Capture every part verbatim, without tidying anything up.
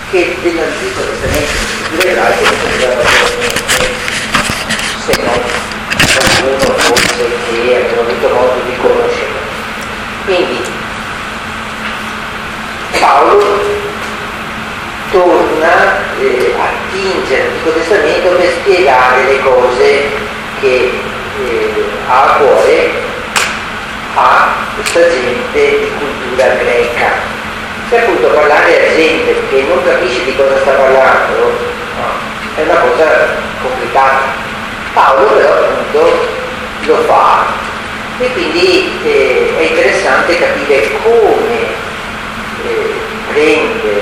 che dell'Antico Testamento gli ebraici non sapevano niente, se non qualcuno forse che aveva avuto modo di conoscere. Quindi Paolo torna eh, a attingere l'Antico Testamento per spiegare le cose che eh, ha a cuore a questa gente di cultura greca. Se appunto parlare a gente che non capisce di cosa sta parlando, no, è una cosa complicata. Paolo però appunto lo fa e quindi eh, è interessante capire come eh, prende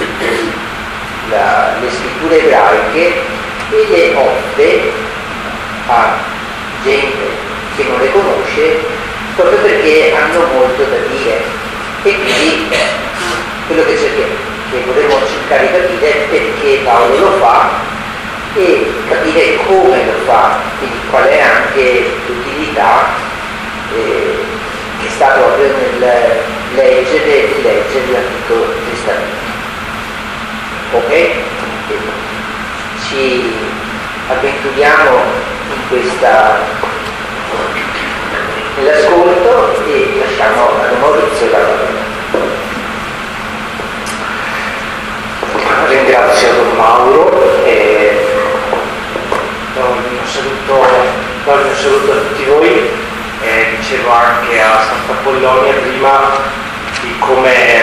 la, le scritture ebraiche e le offre a gente che non le conosce proprio perché hanno molto da dire. E quindi quello che, cerchiamo, che vorremmo cercare di capire è perché Paolo lo fa e capire come lo fa, quindi qual è anche l'utilità eh, che sta proprio nel leggere e rileggere l'Antico Testamento. Ok? Quindi ci avventuriamo in questa nell'ascolto e lasciamo a Maurizio la parola. Ringrazio Don Mauro e do il mio saluto, do il mio saluto a tutti voi. E dicevo anche a Santa Apollonia prima di come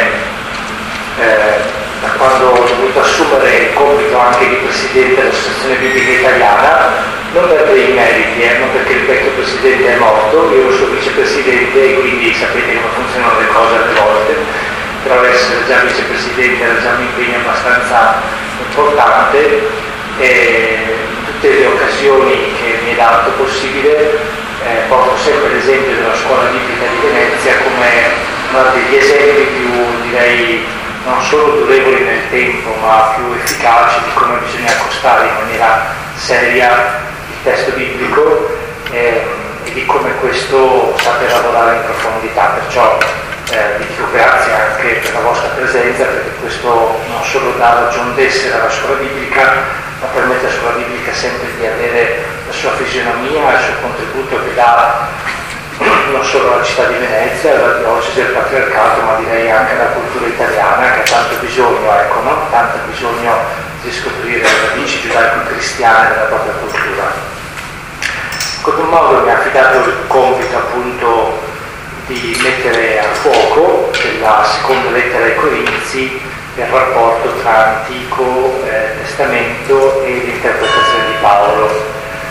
eh, da quando ho dovuto assumere il compito anche di presidente dell'Associazione Biblica Italiana, non per dei meriti, eh, non perché il vecchio presidente è morto, io ero suo vicepresidente e quindi sapete come funzionano le cose alle volte, però essere già vicepresidente era già un impegno abbastanza importante e in tutte le occasioni che mi è dato possibile eh, porto sempre l'esempio della scuola biblica di Venezia come uno degli esempi più, direi, non solo durevoli nel tempo ma più efficaci di come bisogna accostare in maniera seria il testo biblico eh, e di come questo sappia lavorare in profondità. Perciò eh, vi dico grazie anche per la vostra presenza, perché questo non solo dà ragion d'essere alla scuola biblica ma permette alla scuola biblica sempre di avere la sua fisionomia, il suo contributo che dà non solo alla città di Venezia, alla diocesi del patriarcato, ma direi anche alla cultura italiana che ha tanto bisogno, ecco, no? Tanto bisogno di scoprire le radici giudaico-cristiane della propria cultura. Don Mauro mi ha affidato il compito appunto di mettere a fuoco della seconda lettera ai Corinzi il rapporto tra Antico eh, Testamento e l'interpretazione di Paolo.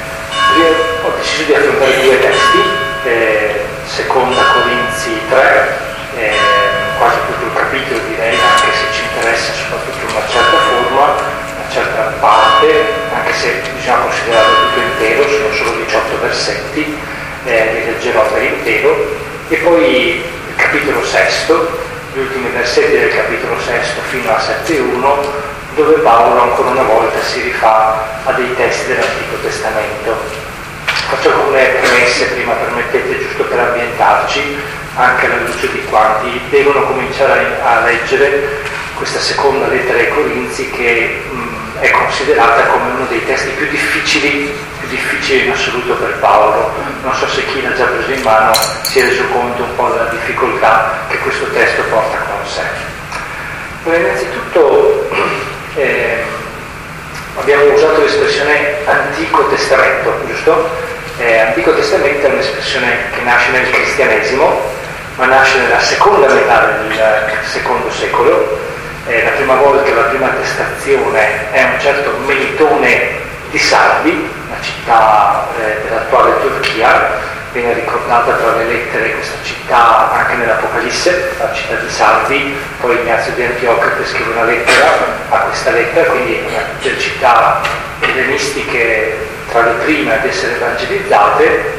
Io ho deciso di affrontare due testi, eh, seconda Corinzi tre, eh, quasi tutto il capitolo direi, anche se ci interessa soprattutto una certa forma, una certa parte, anche se bisogna considerarlo tutto intero, sono solo diciotto versetti, eh, li leggerò per intero, e poi il capitolo sesto, gli ultimi versetti del capitolo sesto fino a sette uno, dove Paolo ancora una volta si rifà a dei testi dell'Antico Testamento. Faccio alcune premesse prima, permettete, giusto per ambientarci, anche alla luce di quanti devono cominciare a leggere questa seconda lettera ai Corinzi, che mh, è considerata come uno dei testi più difficili, più difficili in assoluto per Paolo. Non so se chi l'ha già preso in mano si è reso conto un po' della difficoltà che questo testo porta con sé. Allora, innanzitutto eh, abbiamo usato l'espressione Antico Testamento, giusto? Eh, Antico Testamento è un'espressione che nasce nel cristianesimo, ma nasce nella seconda metà del secondo secolo. Eh, la prima volta, la prima attestazione è un certo Melitone di Sardi, una città eh, dell'attuale Turchia. Viene ricordata tra le lettere questa città anche nell'Apocalisse, la città di Sardi. Poi Ignazio di Antiochia scrive una lettera a questa lettera, quindi una delle città ellenistiche tra le prime ad essere evangelizzate,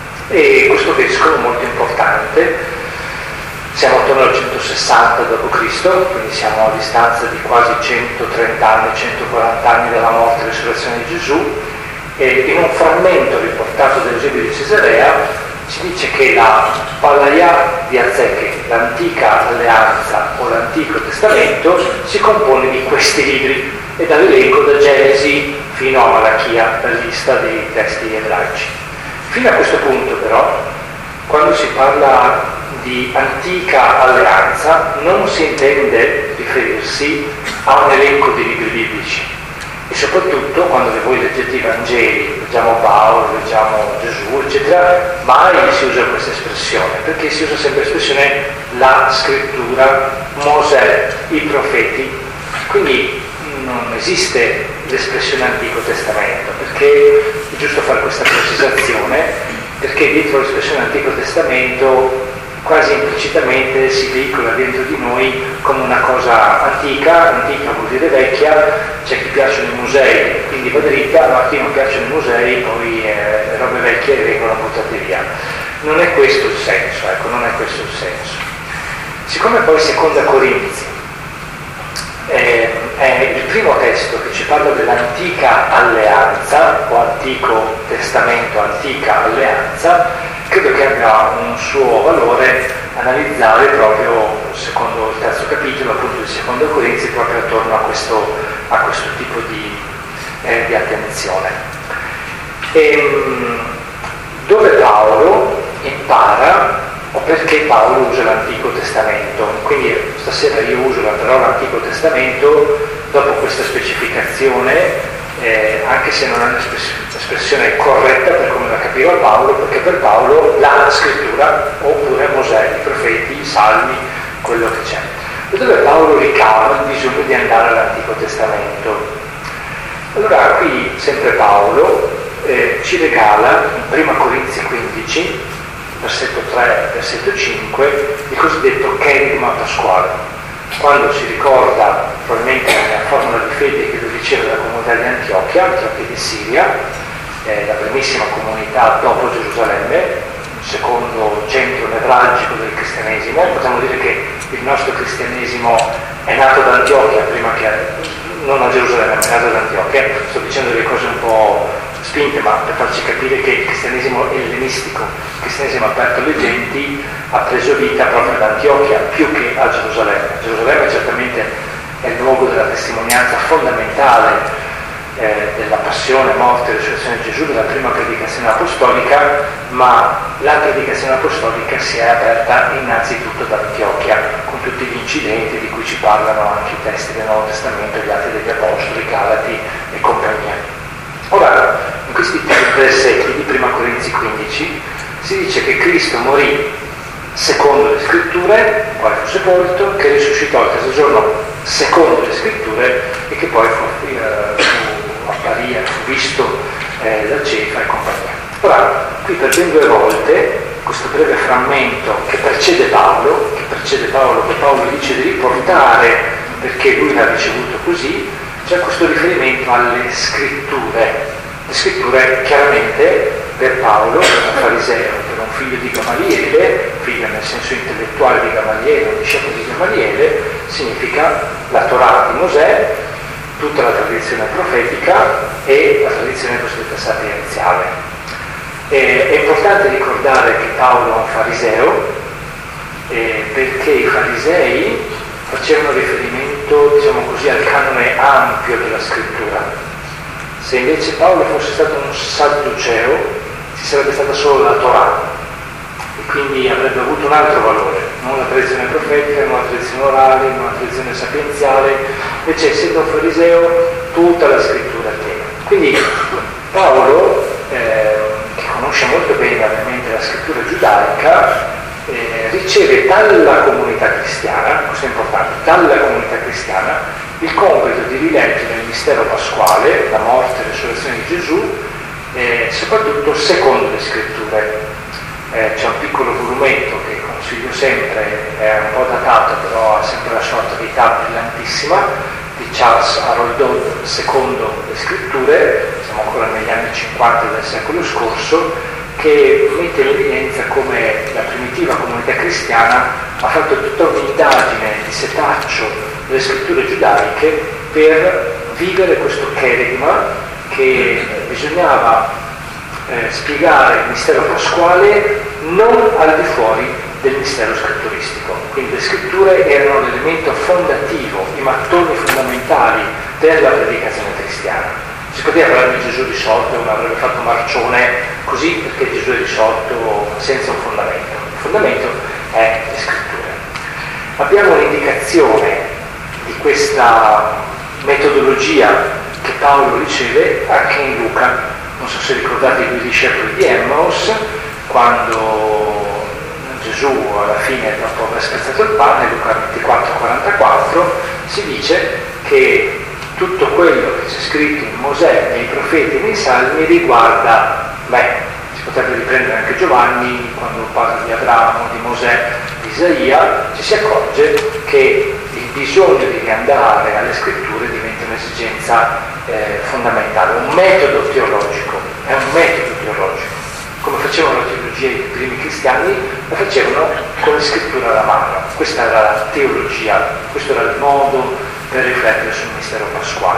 e questo vescovo molto importante. Siamo attorno al centosessanta dopo Cristo, quindi siamo a distanza di quasi centotrenta anni, centoquaranta anni dalla morte e resurrezione di Gesù, e in un frammento riportato da Eusebio di Cesarea si dice che la Palaia di Azeche, l'antica alleanza o l'antico testamento, si compone di questi libri e dall'elenco da Genesi fino a Malachia, la lista dei testi ebraici. Fino a questo punto però, quando si parla di antica alleanza, non si intende riferirsi a un elenco di libri biblici. E soprattutto quando voi leggete i Vangeli, leggiamo Paolo, leggiamo Gesù, eccetera, mai si usa questa espressione, perché si usa sempre l'espressione la scrittura, Mosè, i profeti. Quindi non esiste l'espressione Antico Testamento, perché è giusto fare questa precisazione, perché dietro l'espressione Antico Testamento quasi implicitamente si veicola dentro di noi come una cosa antica, antica vuol dire vecchia, c'è chi piacciono i musei, quindi va dritta, ma a chi non piacciono i musei poi eh, le robe vecchie vengono buttate via. Non è questo il senso, ecco, non è questo il senso. Siccome poi Seconda Corinzi eh, è il primo testo che ci parla dell'antica alleanza, o Antico Testamento, antica alleanza, credo che abbia un suo valore analizzare proprio, secondo il terzo capitolo, appunto di Seconda Corinzi, proprio attorno a questo, a questo tipo di, eh, di attenzione. E, dove Paolo impara, o perché Paolo usa l'Antico Testamento. Quindi stasera io uso la parola Antico Testamento dopo questa specificazione, Eh, anche se non è un'espressione corretta per come la capiva Paolo, perché per Paolo la scrittura, oppure Mosè, i profeti, i salmi, quello che c'è. E dove Paolo ricava il bisogno di andare all'Antico Testamento. Allora qui sempre Paolo eh, ci regala in Prima Corinzi quindici, versetto tre, versetto cinque, il cosiddetto cherigma pasquale. Quando si ricorda, probabilmente nella formula di fede che lui riceve dalla comunità di Antiochia, Antiochia di Siria, eh, la primissima comunità dopo Gerusalemme, il secondo centro nevralgico del cristianesimo. Potremmo dire che il nostro cristianesimo è nato ad Antiochia prima che, non a Gerusalemme, ma è nato ad Antiochia. Sto dicendo delle cose un po' spinte, ma per farci capire che il cristianesimo è ellenistico, il cristianesimo aperto alle genti ha preso vita proprio ad Antiochia più che a Gerusalemme. Gerusalemme certamente è il luogo della testimonianza fondamentale eh, della passione, morte e risurrezione di Gesù, della prima predicazione apostolica, ma la predicazione apostolica si è aperta innanzitutto ad Antiochia, con tutti gli incidenti di cui ci parlano anche i testi del Nuovo Testamento, gli Atti degli Apostoli, Galati e compagnia. Ora, in questi tre versetti di Prima Corinzi quindici si dice che Cristo morì secondo le scritture, poi fu sepolto, che risuscitò il terzo giorno secondo le scritture e che poi fu, eh, fu apparì, fu visto eh, da Cefa e compagnia. Ora, qui per ben due volte, questo breve frammento che precede Paolo, che precede Paolo, che Paolo dice di riportare perché lui l'ha ricevuto così, c'è questo riferimento alle scritture. Le scritture chiaramente per Paolo, per un fariseo, per un figlio di Gamaliele, figlio nel senso intellettuale di Gamaliele, un discepolo di Gamaliele, significa la Torah di Mosè, tutta la tradizione profetica e la tradizione cosiddetta sapienziale. E, è importante ricordare che Paolo è un fariseo, eh, perché i farisei facevano riferimento, diciamo così, al canone ampio della scrittura. Se invece Paolo fosse stato un sadduceo, ci sarebbe stata solo la Torah, e quindi avrebbe avuto un altro valore, non la tradizione profetica, non la tradizione orale, non la tradizione sapienziale, invece essendo un fariseo tutta la scrittura piena. Quindi Paolo, eh, che conosce molto bene ovviamente la scrittura giudaica, eh, riceve dalla comunità cristiana, questo è importante, dalla comunità cristiana, il compito di rileggere il mistero pasquale, la morte e la risurrezione di Gesù, eh, soprattutto secondo le scritture. Eh, c'è un piccolo volumetto che consiglio sempre, è un po' datato, però ha sempre la sua attività brillantissima, di Charles Harold Dodd, secondo le scritture, siamo ancora negli anni cinquanta del secolo scorso, che mette in evidenza come la primitiva comunità cristiana ha fatto tutta un'indagine di setaccio delle scritture giudaiche per vivere questo cherigma, che bisognava eh, spiegare il mistero pasquale non al di fuori del mistero scritturistico. Quindi le scritture erano l'elemento fondativo, i mattoni fondamentali della predicazione cristiana. Si poteva parlare di Gesù risorto, non avrebbe fatto marcione così perché Gesù è risorto senza un fondamento. Il fondamento è le scritture. Abbiamo un'indicazione di questa metodologia che Paolo riceve anche in Luca. Non so se ricordate i due discepoli di Emmaus, quando Gesù alla fine, dopo aver spezzato il pane, Luca ventiquattro quarantaquattro, si dice che tutto quello che c'è scritto in Mosè, nei profeti e nei salmi riguarda me. Si potrebbe riprendere anche Giovanni quando parla di Abramo, di Mosè, di Isaia, ci si accorge che il bisogno di riandare alle scritture diventa un'esigenza eh, fondamentale, un metodo teologico, è un metodo teologico. Come facevano la teologia i primi cristiani, la facevano con le scritture alla mano. Questa era la teologia, questo era il modo per riflettere sul mistero pasquale.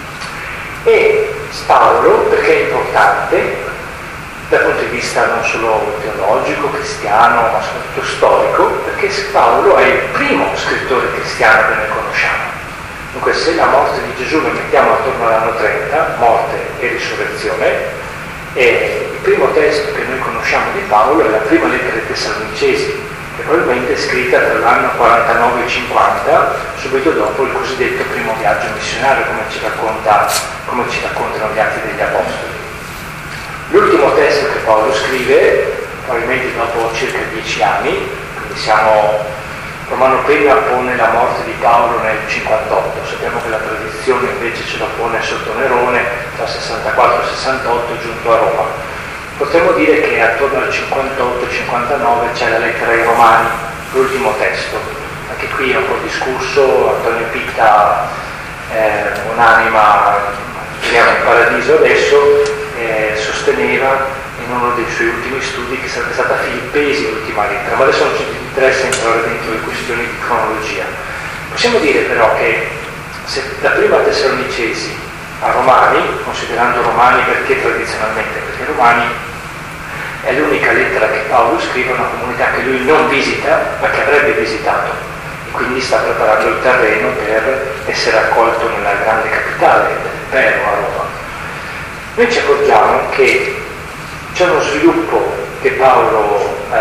E Paolo, perché è importante dal punto di vista non solo teologico, cristiano, ma soprattutto storico, perché Paolo è il primo scrittore cristiano che noi conosciamo. Dunque, se la morte di Gesù la mettiamo attorno all'anno trenta, morte e risurrezione, e il primo testo che noi conosciamo di Paolo è la prima lettera ai Tessalonicesi, che probabilmente è scritta tra l'anno quarantanove e cinquanta, subito dopo il cosiddetto primo viaggio missionario, come ci, racconta, come ci raccontano gli Atti degli Apostoli. L'ultimo testo che Paolo scrive, probabilmente dopo circa dieci anni, quindi siamo, Romano prima pone la morte di Paolo nel cinquantotto, sappiamo che la tradizione invece ce la pone sotto Nerone tra sessantaquattro e sessantotto giunto a Roma. Potremmo dire che attorno al cinquantotto cinquantanove c'è la lettera ai Romani, l'ultimo testo. Anche qui è un po' discusso, Antonio Pitta, eh, un'anima, speriamo in paradiso adesso, eh, sosteneva in uno dei suoi ultimi studi che sarebbe stata Filippesi l'ultima lettera, ma adesso non ci interessa entrare dentro le questioni di cronologia. Possiamo dire però che se da prima Tessalonicesi a Romani, considerando Romani perché tradizionalmente, perché Romani è l'unica lettera che Paolo scrive a una comunità che lui non visita, ma che avrebbe visitato, e quindi sta preparando il terreno per essere accolto nella grande capitale dell'impero, a Roma. Noi ci accorgiamo che c'è uno sviluppo che Paolo eh,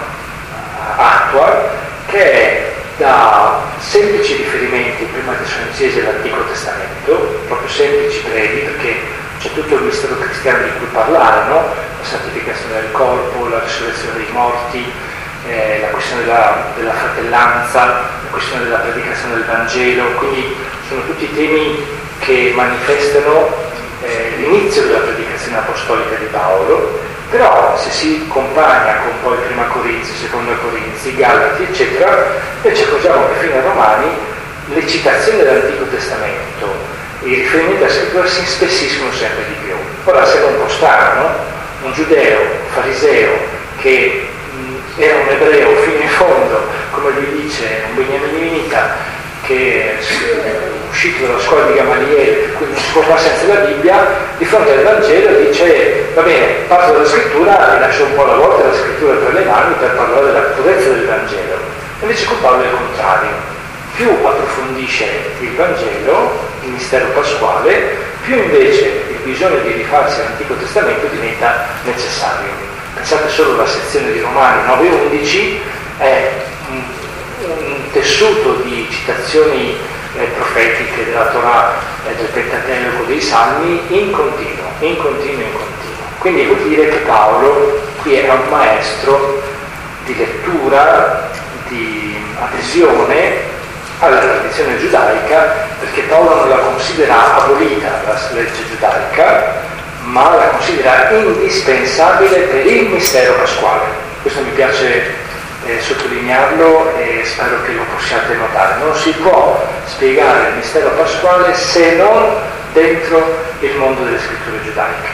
attua, che è da semplici riferimenti prima Tessalonicesi all'Antico Testamento, proprio semplici, brevi, perché c'è tutto il mistero cristiano di cui parlare, no? La santificazione del corpo, la risurrezione dei morti, eh, la questione della, della fratellanza, la questione della predicazione del Vangelo, quindi sono tutti temi che manifestano eh, l'inizio della predicazione apostolica di Paolo. Però se si compagna con poi prima Corinzi, seconda Corinzi, Galati, eccetera, noi ci accorgiamo che fino a Romani le citazioni dell'Antico Testamento, i riferimenti alla scrittura si spessiscono sempre di più. Ora sembra un po' strano, no? Un giudeo, un fariseo, che mh, era un ebreo fino in fondo, come lui dice, un beniaminita, che è uscito dalla scuola di Gamaliele, quindi non si può fare senza la Bibbia, di fronte al Vangelo dice: va bene, parto dalla scrittura e lascio un po' la volta la scrittura tra le mani per parlare della purezza del Vangelo. Invece con Paolo è il contrario: più approfondisce il Vangelo, il mistero pasquale, più invece il bisogno di rifarsi all'Antico Testamento diventa necessario. Pensate solo alla sezione di Romani nove undici, è un, un tessuto di citazioni eh, profetiche della Torah, eh, del Pentateuco, dei Salmi, in continuo, in continuo, in continuo. Quindi vuol dire che Paolo qui era un maestro di lettura, di adesione alla tradizione giudaica, perché Paolo non la considera abolita la legge giudaica, ma la considera indispensabile per il mistero pasquale. Questo mi piace eh, sottolinearlo e spero che lo possiate notare. Non si può spiegare il mistero pasquale se non dentro il mondo delle scritture giudaiche.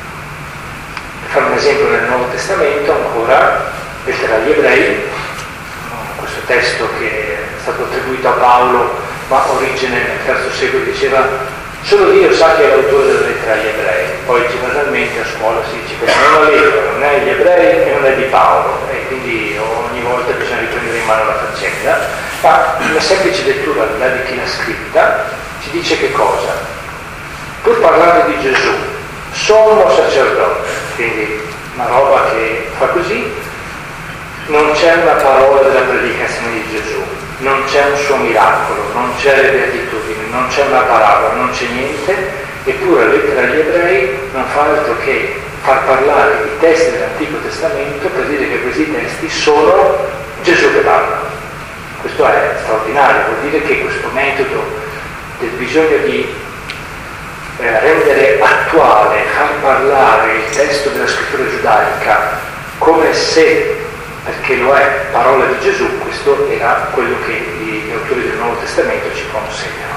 Per fare un esempio, nel Nuovo Testamento ancora, lettera agli Ebrei, questo testo che è stato attribuito a Paolo, ma origine nel terzo secolo, diceva: solo Dio sa chi è l'autore della lettera lettera agli ebrei. Poi generalmente a scuola si dice che non è una lettera, non è agli ebrei e non è di Paolo, e quindi ogni volta bisogna riprendere in mano la faccenda, ma una semplice lettura, al di là di chi l'ha scritta, ci dice che cosa? Pur parlando di Gesù, sommo sacerdote, quindi una roba che fa così, non c'è una parola della predicazione di Gesù, non c'è un suo miracolo, non c'è le beatitudini, non c'è una parabola, non c'è niente, eppure la lettera agli ebrei non fa altro che far parlare i testi dell'Antico Testamento per dire che questi testi sono Gesù che parla. Questo è straordinario, vuol dire che questo metodo del bisogno di eh, rendere attuale, far parlare il testo della scrittura giudaica come se, perché lo è, parola di Gesù, questo era quello che gli autori del Nuovo Testamento ci consegnano.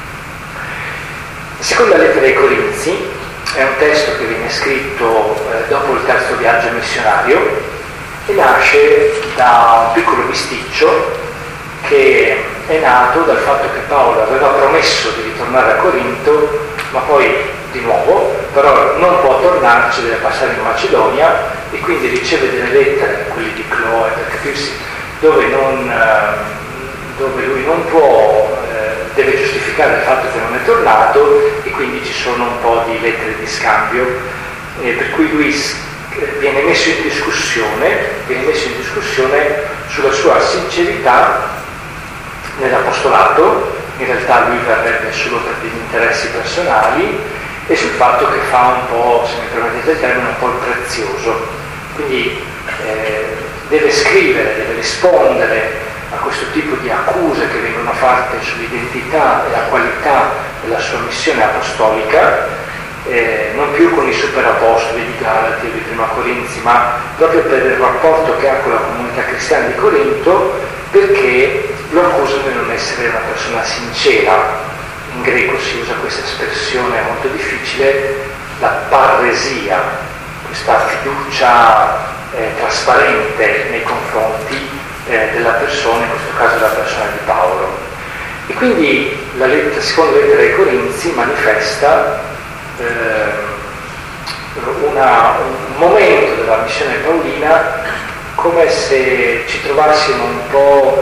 La seconda lettera ai Corinzi è un testo che viene scritto eh, dopo il terzo viaggio missionario e nasce da un piccolo bisticcio che è nato dal fatto che Paolo aveva promesso di ritornare a Corinto, ma poi di nuovo, però non può tornarci, deve passare in Macedonia e quindi riceve delle lettere, quelle di Chloe per capirsi, dove, non, dove lui non può, eh, deve giustificare il fatto che non è tornato, e quindi ci sono un po' di lettere di scambio, eh, per cui lui viene messo in discussione, viene messo in discussione sulla sua sincerità nell'apostolato. In realtà lui verrebbe solo per degli interessi personali, e sul fatto che fa un po', se mi permettete il termine, un po' il prezioso. Quindi eh, deve scrivere, deve rispondere a questo tipo di accuse che vengono fatte sull'identità e la qualità della sua missione apostolica, eh, non più con i superapostoli di Galati o di Prima Corinzi, ma proprio per il rapporto che ha con la comunità cristiana di Corinto, perché lo accusano di non essere una persona sincera. In greco si usa questa espressione molto difficile, la parresia, questa fiducia eh, trasparente nei confronti eh, della persona, in questo caso della persona di Paolo. E quindi la lettera, seconda lettera ai Corinzi manifesta eh, una, un momento della missione paolina come se ci trovassimo un po',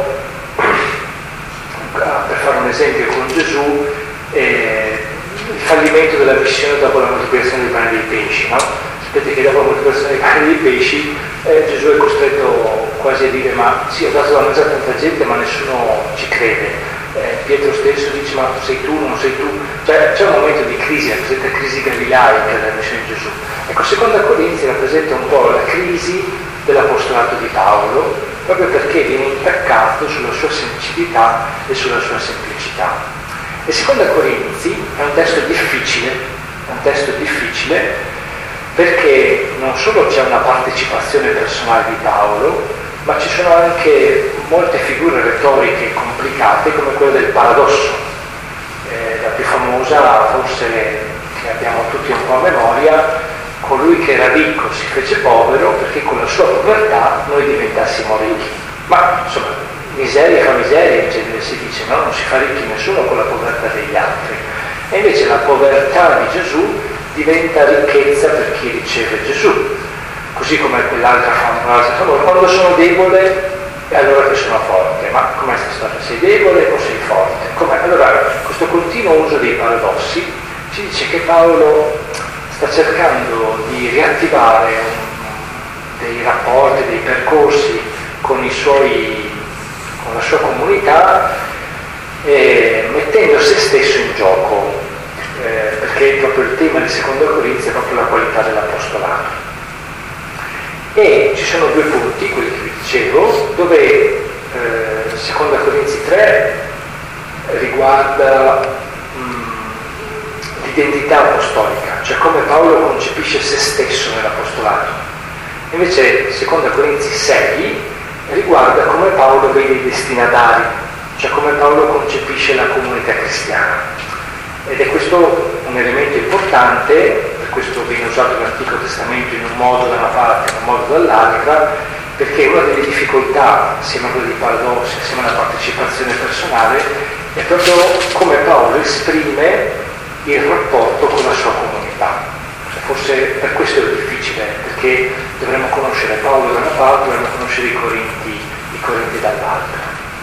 per fare un esempio con Gesù, eh, il fallimento della missione dopo la moltiplicazione dei pani e dei pesci, no? Sapete che dopo la moltiplicazione dei pani e dei pesci eh, Gesù è costretto quasi a dire: ma sì, ho dato da mangiare a tanta gente ma nessuno ci crede. eh, Pietro stesso dice: ma sei tu, non sei tu. Cioè c'è un momento di crisi, la cosiddetta crisi galilaica della missione di Gesù. Ecco, seconda Corinzi rappresenta un po' la crisi dell'apostolato di Paolo, proprio perché viene intaccato sulla sua semplicità e sulla sua semplicità. E seconda Corinzi è un testo difficile, è un testo difficile perché non solo c'è una partecipazione personale di Paolo, ma ci sono anche molte figure retoriche complicate, come quella del paradosso. Eh, la più famosa, forse che abbiamo tutti un po' a memoria: colui che era ricco si fece povero perché con la sua povertà noi diventassimo ricchi. Ma insomma, miseria fa miseria, in genere si dice, no? Non si fa ricchi nessuno con la povertà degli altri. E invece la povertà di Gesù diventa ricchezza per chi riceve Gesù. Così come quell'altra famosa: quando sono debole è allora che sono forte. Ma com'è stata? Sei debole o sei forte? Com'è? Allora, questo continuo uso dei paradossi ci dice che Paolo sta cercando di riattivare dei rapporti, dei percorsi con i suoi, con la sua comunità, eh, mettendo se stesso in gioco, eh, perché proprio il tema di seconda Corinzi è proprio la qualità dell'apostolato. E ci sono due punti, quelli che vi dicevo, dove eh, seconda Corinzi tre riguarda l'identità apostolica, cioè come Paolo concepisce se stesso nell'apostolato. Invece seconda Corinzi sei riguarda come Paolo vede i destinatari, cioè come Paolo concepisce la comunità cristiana. Ed è questo un elemento importante, per questo viene usato l'Antico Testamento in un modo da una parte e in un modo dall'altra, perché una delle difficoltà, assieme a quelle dei paradossi, assieme alla partecipazione personale, è proprio come Paolo esprime il rapporto con la sua comunità. forse per questo è difficile, perché dovremmo conoscere Paolo da una parte, dovremmo conoscere i Corinti, i Corinti dall'altra.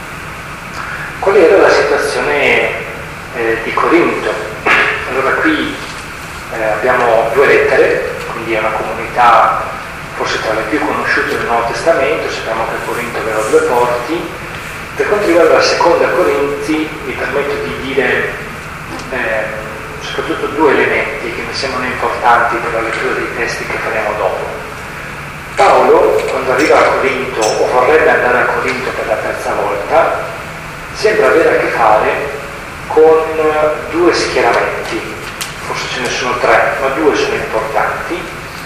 Qual era la situazione eh, di Corinto? Allora qui eh, abbiamo due lettere, quindi è una comunità forse tra le più conosciute del Nuovo Testamento. Sappiamo che Corinto aveva due porti. Per quanto riguarda la seconda Corinzi, mi permetto di dire eh, soprattutto due elementi che mi sembrano importanti per la lettura dei testi che faremo dopo. Paolo, quando arriva a Corinto o vorrebbe andare a Corinto per la terza volta, sembra avere a che fare con due schieramenti, forse ce ne sono tre, ma due sono importanti.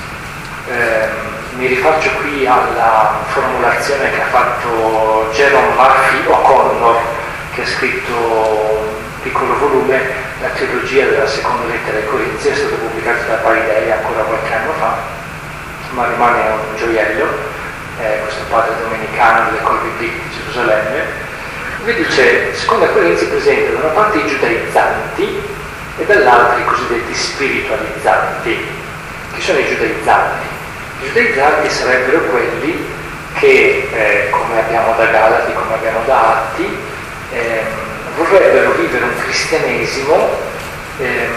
Eh, mi rifaccio qui alla formulazione che ha fatto Jerome Murphy O'Connor, che ha scritto un piccolo volume, La teologia della seconda lettera ai Corinzi, è stato pubblicato da Paidei ancora qualche anno fa, ma rimane un gioiello, eh, questo padre domenicano delle Colby Big di Gerusalemme. Lui dice: seconda Corinzi presenta da una parte i giudaizzanti e dall'altra i cosiddetti spiritualizzanti. Chi sono i giudaizzanti? I giudaizzanti sarebbero quelli che, eh, come abbiamo da Galati, come abbiamo da Atti, eh, vorrebbero vivere un cristianesimo eh,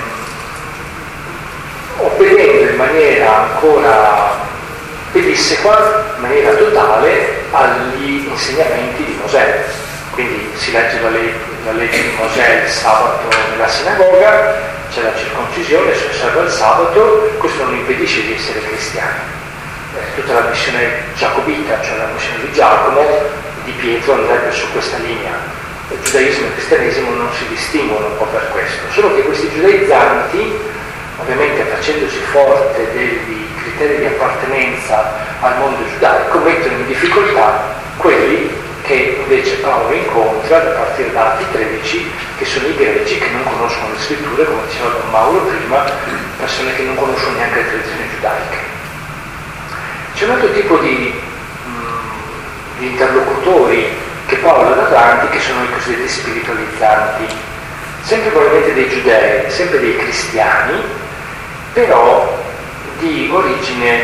obbedendo in maniera ancora pedissequa, in maniera totale, agli insegnamenti di Mosè. Quindi si legge la, le- la legge di Mosè il sabato nella sinagoga, c'è la circoncisione, si osserva il sabato, questo non impedisce di essere cristiani. Eh, tutta la missione giacobita, cioè la missione di Giacomo, di Pietro, andrebbe su questa linea. Il giudaismo e il cristianesimo non si distinguono un po' per questo, solo che questi giudaizzanti, ovviamente facendosi forte dei criteri di appartenenza al mondo giudaico, mettono in difficoltà quelli che invece Paolo incontra da partire da Atti tredici, che sono i greci che non conoscono le scritture, come diceva Don Mauro prima, persone che non conoscono neanche le tradizioni giudaiche. C'è un altro tipo di, mh, di interlocutori che Paolo ha davanti, che sono i cosiddetti spiritualizzanti, sempre probabilmente dei giudei, sempre dei cristiani, però di origine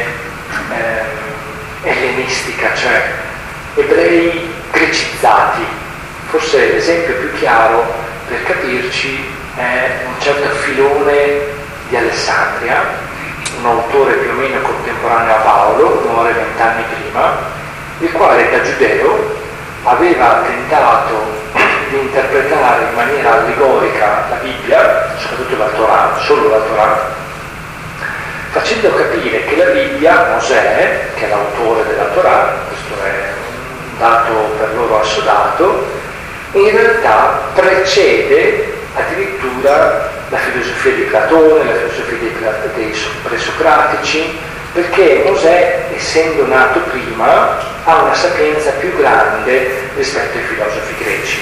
eh, ellenistica, cioè ebrei grecizzati. Forse l'esempio più chiaro per capirci è un certo Filone di Alessandria, un autore più o meno contemporaneo a Paolo, muore vent'anni prima, il quale da giudeo aveva tentato di interpretare in maniera allegorica la Bibbia, soprattutto la Torah, solo la Torah, facendo capire che la Bibbia, Mosè, che è l'autore della Torah, questo è un dato per loro assodato, in realtà precede addirittura la filosofia di Platone, la filosofia dei, dei presocratici, perché Mosè, essendo nato prima, ha una sapienza più grande rispetto ai filosofi greci.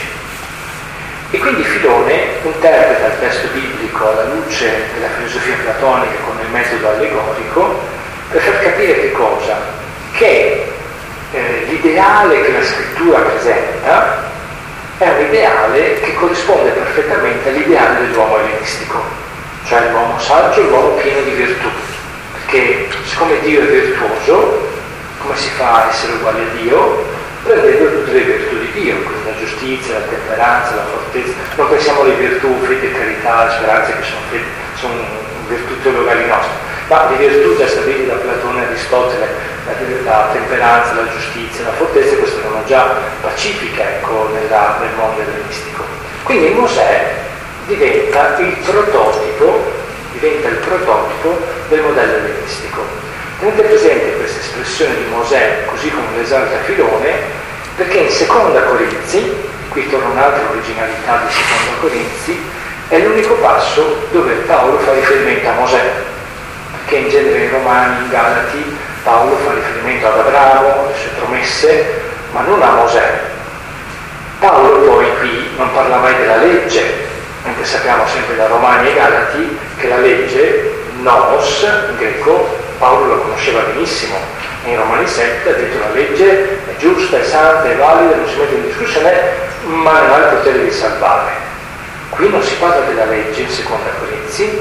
E quindi Filone interpreta il testo biblico alla luce della filosofia platonica con il metodo allegorico per far capire che cosa? Che eh, l'ideale che la scrittura presenta è un ideale che corrisponde perfettamente all'ideale dell'uomo ellenistico, cioè l'uomo saggio, l'uomo pieno di virtù. Perché siccome Dio è virtuoso, come si fa a essere uguale a Dio? Prendendo tutte le virtù di Dio, quindi la giustizia, la temperanza, la fortezza. Non pensiamo alle virtù, fede, carità, speranza, che sono, fede, sono virtù teologali nostre, ma le virtù già stabilite da Platone e Aristotele, la, la temperanza, la giustizia, la fortezza, queste erano già pacifiche, ecco, nella, nel mondo ellenistico. Quindi Mosè diventa il prototipo, diventa il prototipo del modello ellenistico. Tenete presente questa espressione di Mosè, così come l'esalta Filone, perché in seconda Corinzi, qui torna un'altra originalità di seconda Corinzi, è l'unico passo dove Paolo fa riferimento a Mosè, perché in genere in Romani, in Galati, Paolo fa riferimento ad Abramo, alle sue promesse, ma non a Mosè. Paolo poi qui non parla mai della legge, mentre sappiamo sempre da Romani e Galati che la legge, nomos, in greco, Paolo la conosceva benissimo. In Romani sette ha detto la legge è giusta, è santa, è valida, non si mette in discussione, ma non ha il potere di salvare. Qui non si parla della legge in seconda Corinzi, si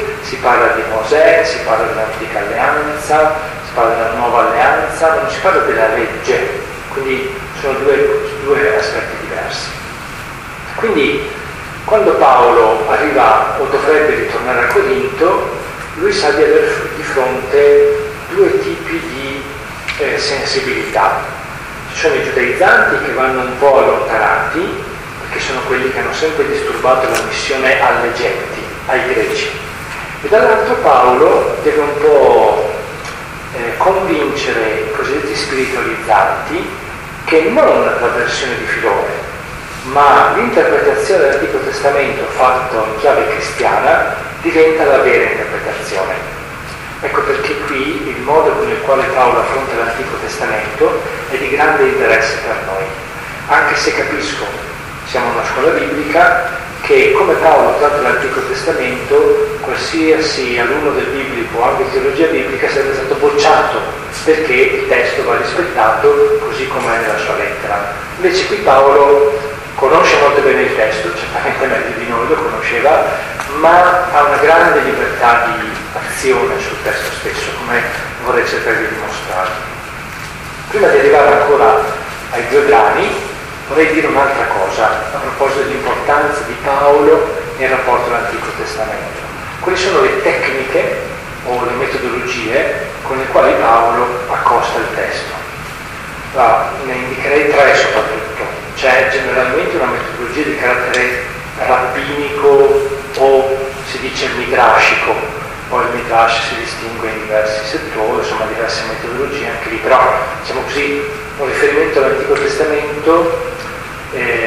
parla di Mosè, si parla dell'antica alleanza, si parla della nuova alleanza, ma non si parla della legge, quindi sono due, due aspetti diversi. Quindi quando Paolo arriva o dovrebbe ritornare a Corinto, lui sa di avere di fronte due tipi di eh, sensibilità. Ci sono i giudaizzanti che vanno un po' allontanati, perché sono quelli che hanno sempre disturbato la missione alle genti, ai greci. E dall'altro Paolo deve un po' eh, convincere i cosiddetti spiritualizzanti che non la versione di Filone, ma l'interpretazione dell'Antico Testamento fatto in chiave cristiana diventa la vera interpretazione. Ecco perché qui il modo con il quale Paolo affronta l'Antico Testamento è di grande interesse per noi, anche se capisco, siamo una scuola biblica, che come Paolo tratta l'Antico Testamento, qualsiasi alunno del biblico o anche di teologia biblica sarebbe stato bocciato, perché il testo va rispettato così come è nella sua lettera. Invece qui Paolo conosce molto bene il testo, certamente meglio di noi lo conosceva, ma ha una grande libertà di azione sul testo stesso, come vorrei cercare di dimostrare. Prima di arrivare ancora ai due brani, vorrei dire un'altra cosa a proposito dell'importanza di Paolo nel rapporto all'Antico Testamento. Quali sono le tecniche o le metodologie con le quali Paolo accosta il testo? Allora, ne indicherei tre soprattutto. C'è generalmente una metodologia di carattere rabbinico o si dice midrashico, poi il midrash si distingue in diversi settori, insomma diverse metodologie anche lì, però diciamo così un riferimento all'Antico Testamento ehm,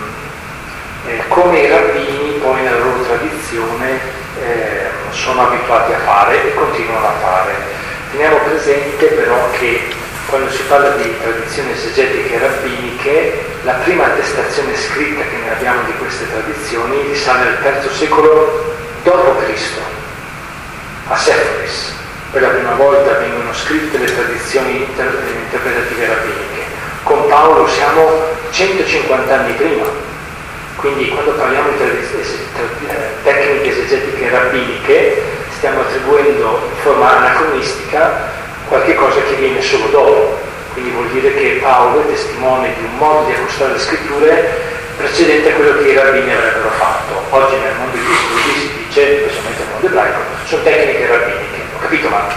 eh, come i rabbini poi nella loro tradizione eh, sono abituati a fare e continuano a fare. Teniamo presente però che quando si parla di tradizioni esegetiche rabbiniche, la prima attestazione scritta che noi abbiamo di queste tradizioni risale al terzo secolo dopo Cristo, a Seforis. Per la prima volta vengono scritte le tradizioni inter- interpretative rabbiniche. Con Paolo siamo centocinquanta anni prima, quindi quando parliamo di tecniche esegetiche rabbiniche stiamo attribuendo in forma anacronistica qualche cosa che viene solo dopo, quindi vuol dire che Paolo è testimone di un modo di accostare le scritture precedente a quello che i rabbini avrebbero fatto. Oggi nel mondo degli studi si dice, specialmente nel mondo ebraico, sono tecniche rabbiniche, ho capito, ma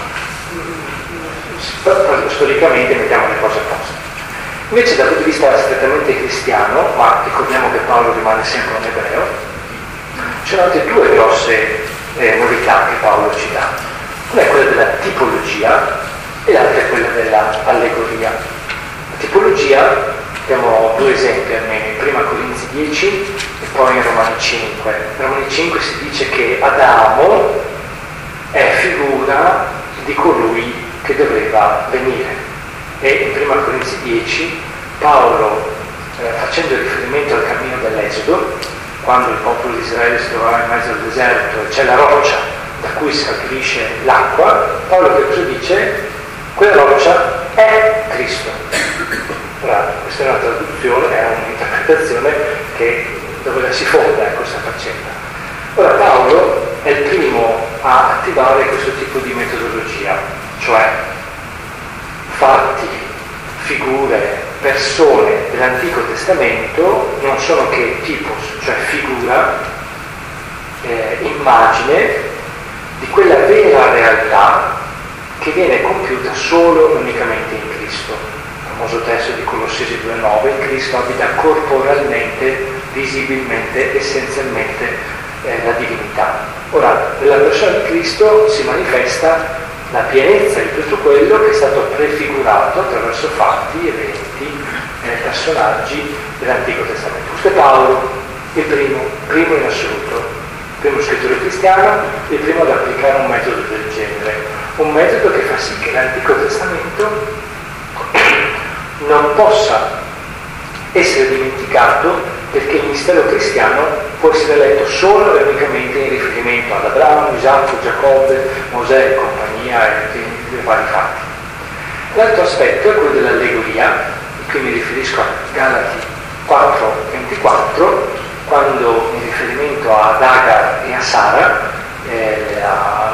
storicamente mettiamo le cose a posto. Invece dal punto di vista strettamente cristiano, ma ricordiamo che Paolo rimane sempre un ebreo, ci sono altre due grosse eh, novità che Paolo ci dà. Una è quella della tipologia e l'altra è quella dell'allegoria. La tipologia, abbiamo due esempi almeno, in prima Corinzi dieci e poi in Romani cinque. In Romani cinque si dice che Adamo è figura di colui che doveva venire. E in prima Corinzi dieci Paolo, eh, facendo riferimento al cammino dell'Esodo, quando il popolo di Israele si trovava in mezzo al deserto e c'è la roccia da cui scaturisce l'acqua, Paolo che cosa dice? Quella roccia è Cristo. Ora, questa è una traduzione, è un'interpretazione che, dove la si fonda in questa faccenda. Ora Paolo è il primo a attivare questo tipo di metodologia, cioè fatti, figure, persone dell'Antico Testamento non sono che tipos, cioè figura, eh, immagine di quella vera realtà che viene compiuta solo e unicamente in Cristo. Il famoso testo di Colossesi due nove, in Cristo abita corporalmente, visibilmente, essenzialmente eh, la divinità. Ora, nella persona di Cristo si manifesta la pienezza di tutto quello che è stato prefigurato attraverso fatti, eventi, eh, personaggi dell'Antico Testamento. Questo è Paolo, il primo, primo in assoluto, il primo scrittore cristiano, il primo ad applicare un metodo del genere, un metodo che fa sì che l'Antico Testamento non possa essere dimenticato, perché il mistero cristiano può essere letto solo e unicamente in riferimento ad Abramo, Isacco, Giacobbe, Mosè e compagnia e tutti i vari fatti. L'altro aspetto è quello dell'allegoria, e qui mi riferisco a Galati quattro ventiquattro, quando in riferimento ad Agar e a Sara, eh, la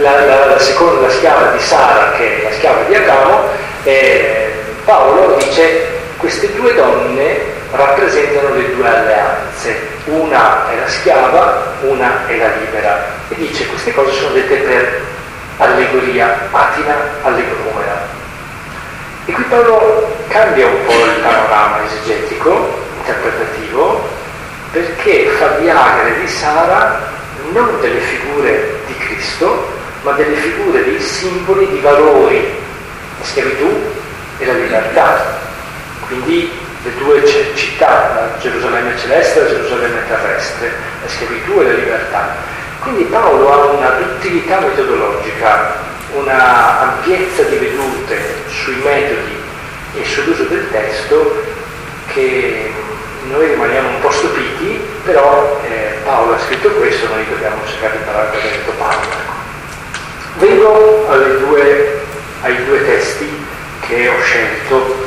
la, la, la seconda la schiava di Sara, che è la schiava di Abramo, eh, Paolo dice queste due donne rappresentano le due alleanze, una è la schiava, una è la libera, e dice queste cose sono dette per allegoria, patina allegorumena. E qui Paolo cambia un po' il panorama esegetico, interpretativo, perché fa di Agare e di Sara non delle figure di Cristo, ma delle figure dei simboli di valori, la schiavitù e la libertà. Quindi le due città, la Gerusalemme celeste e la Gerusalemme terrestre, la schiavitù e la libertà. Quindi Paolo ha una duttilità metodologica, una ampiezza di vedute sui metodi e sull'uso del testo che noi rimaniamo un po' stupiti, però eh, Paolo ha scritto questo, noi dobbiamo cercare di imparare quello che ha detto Paolo. Vengo alle due, ai due testi che ho scelto,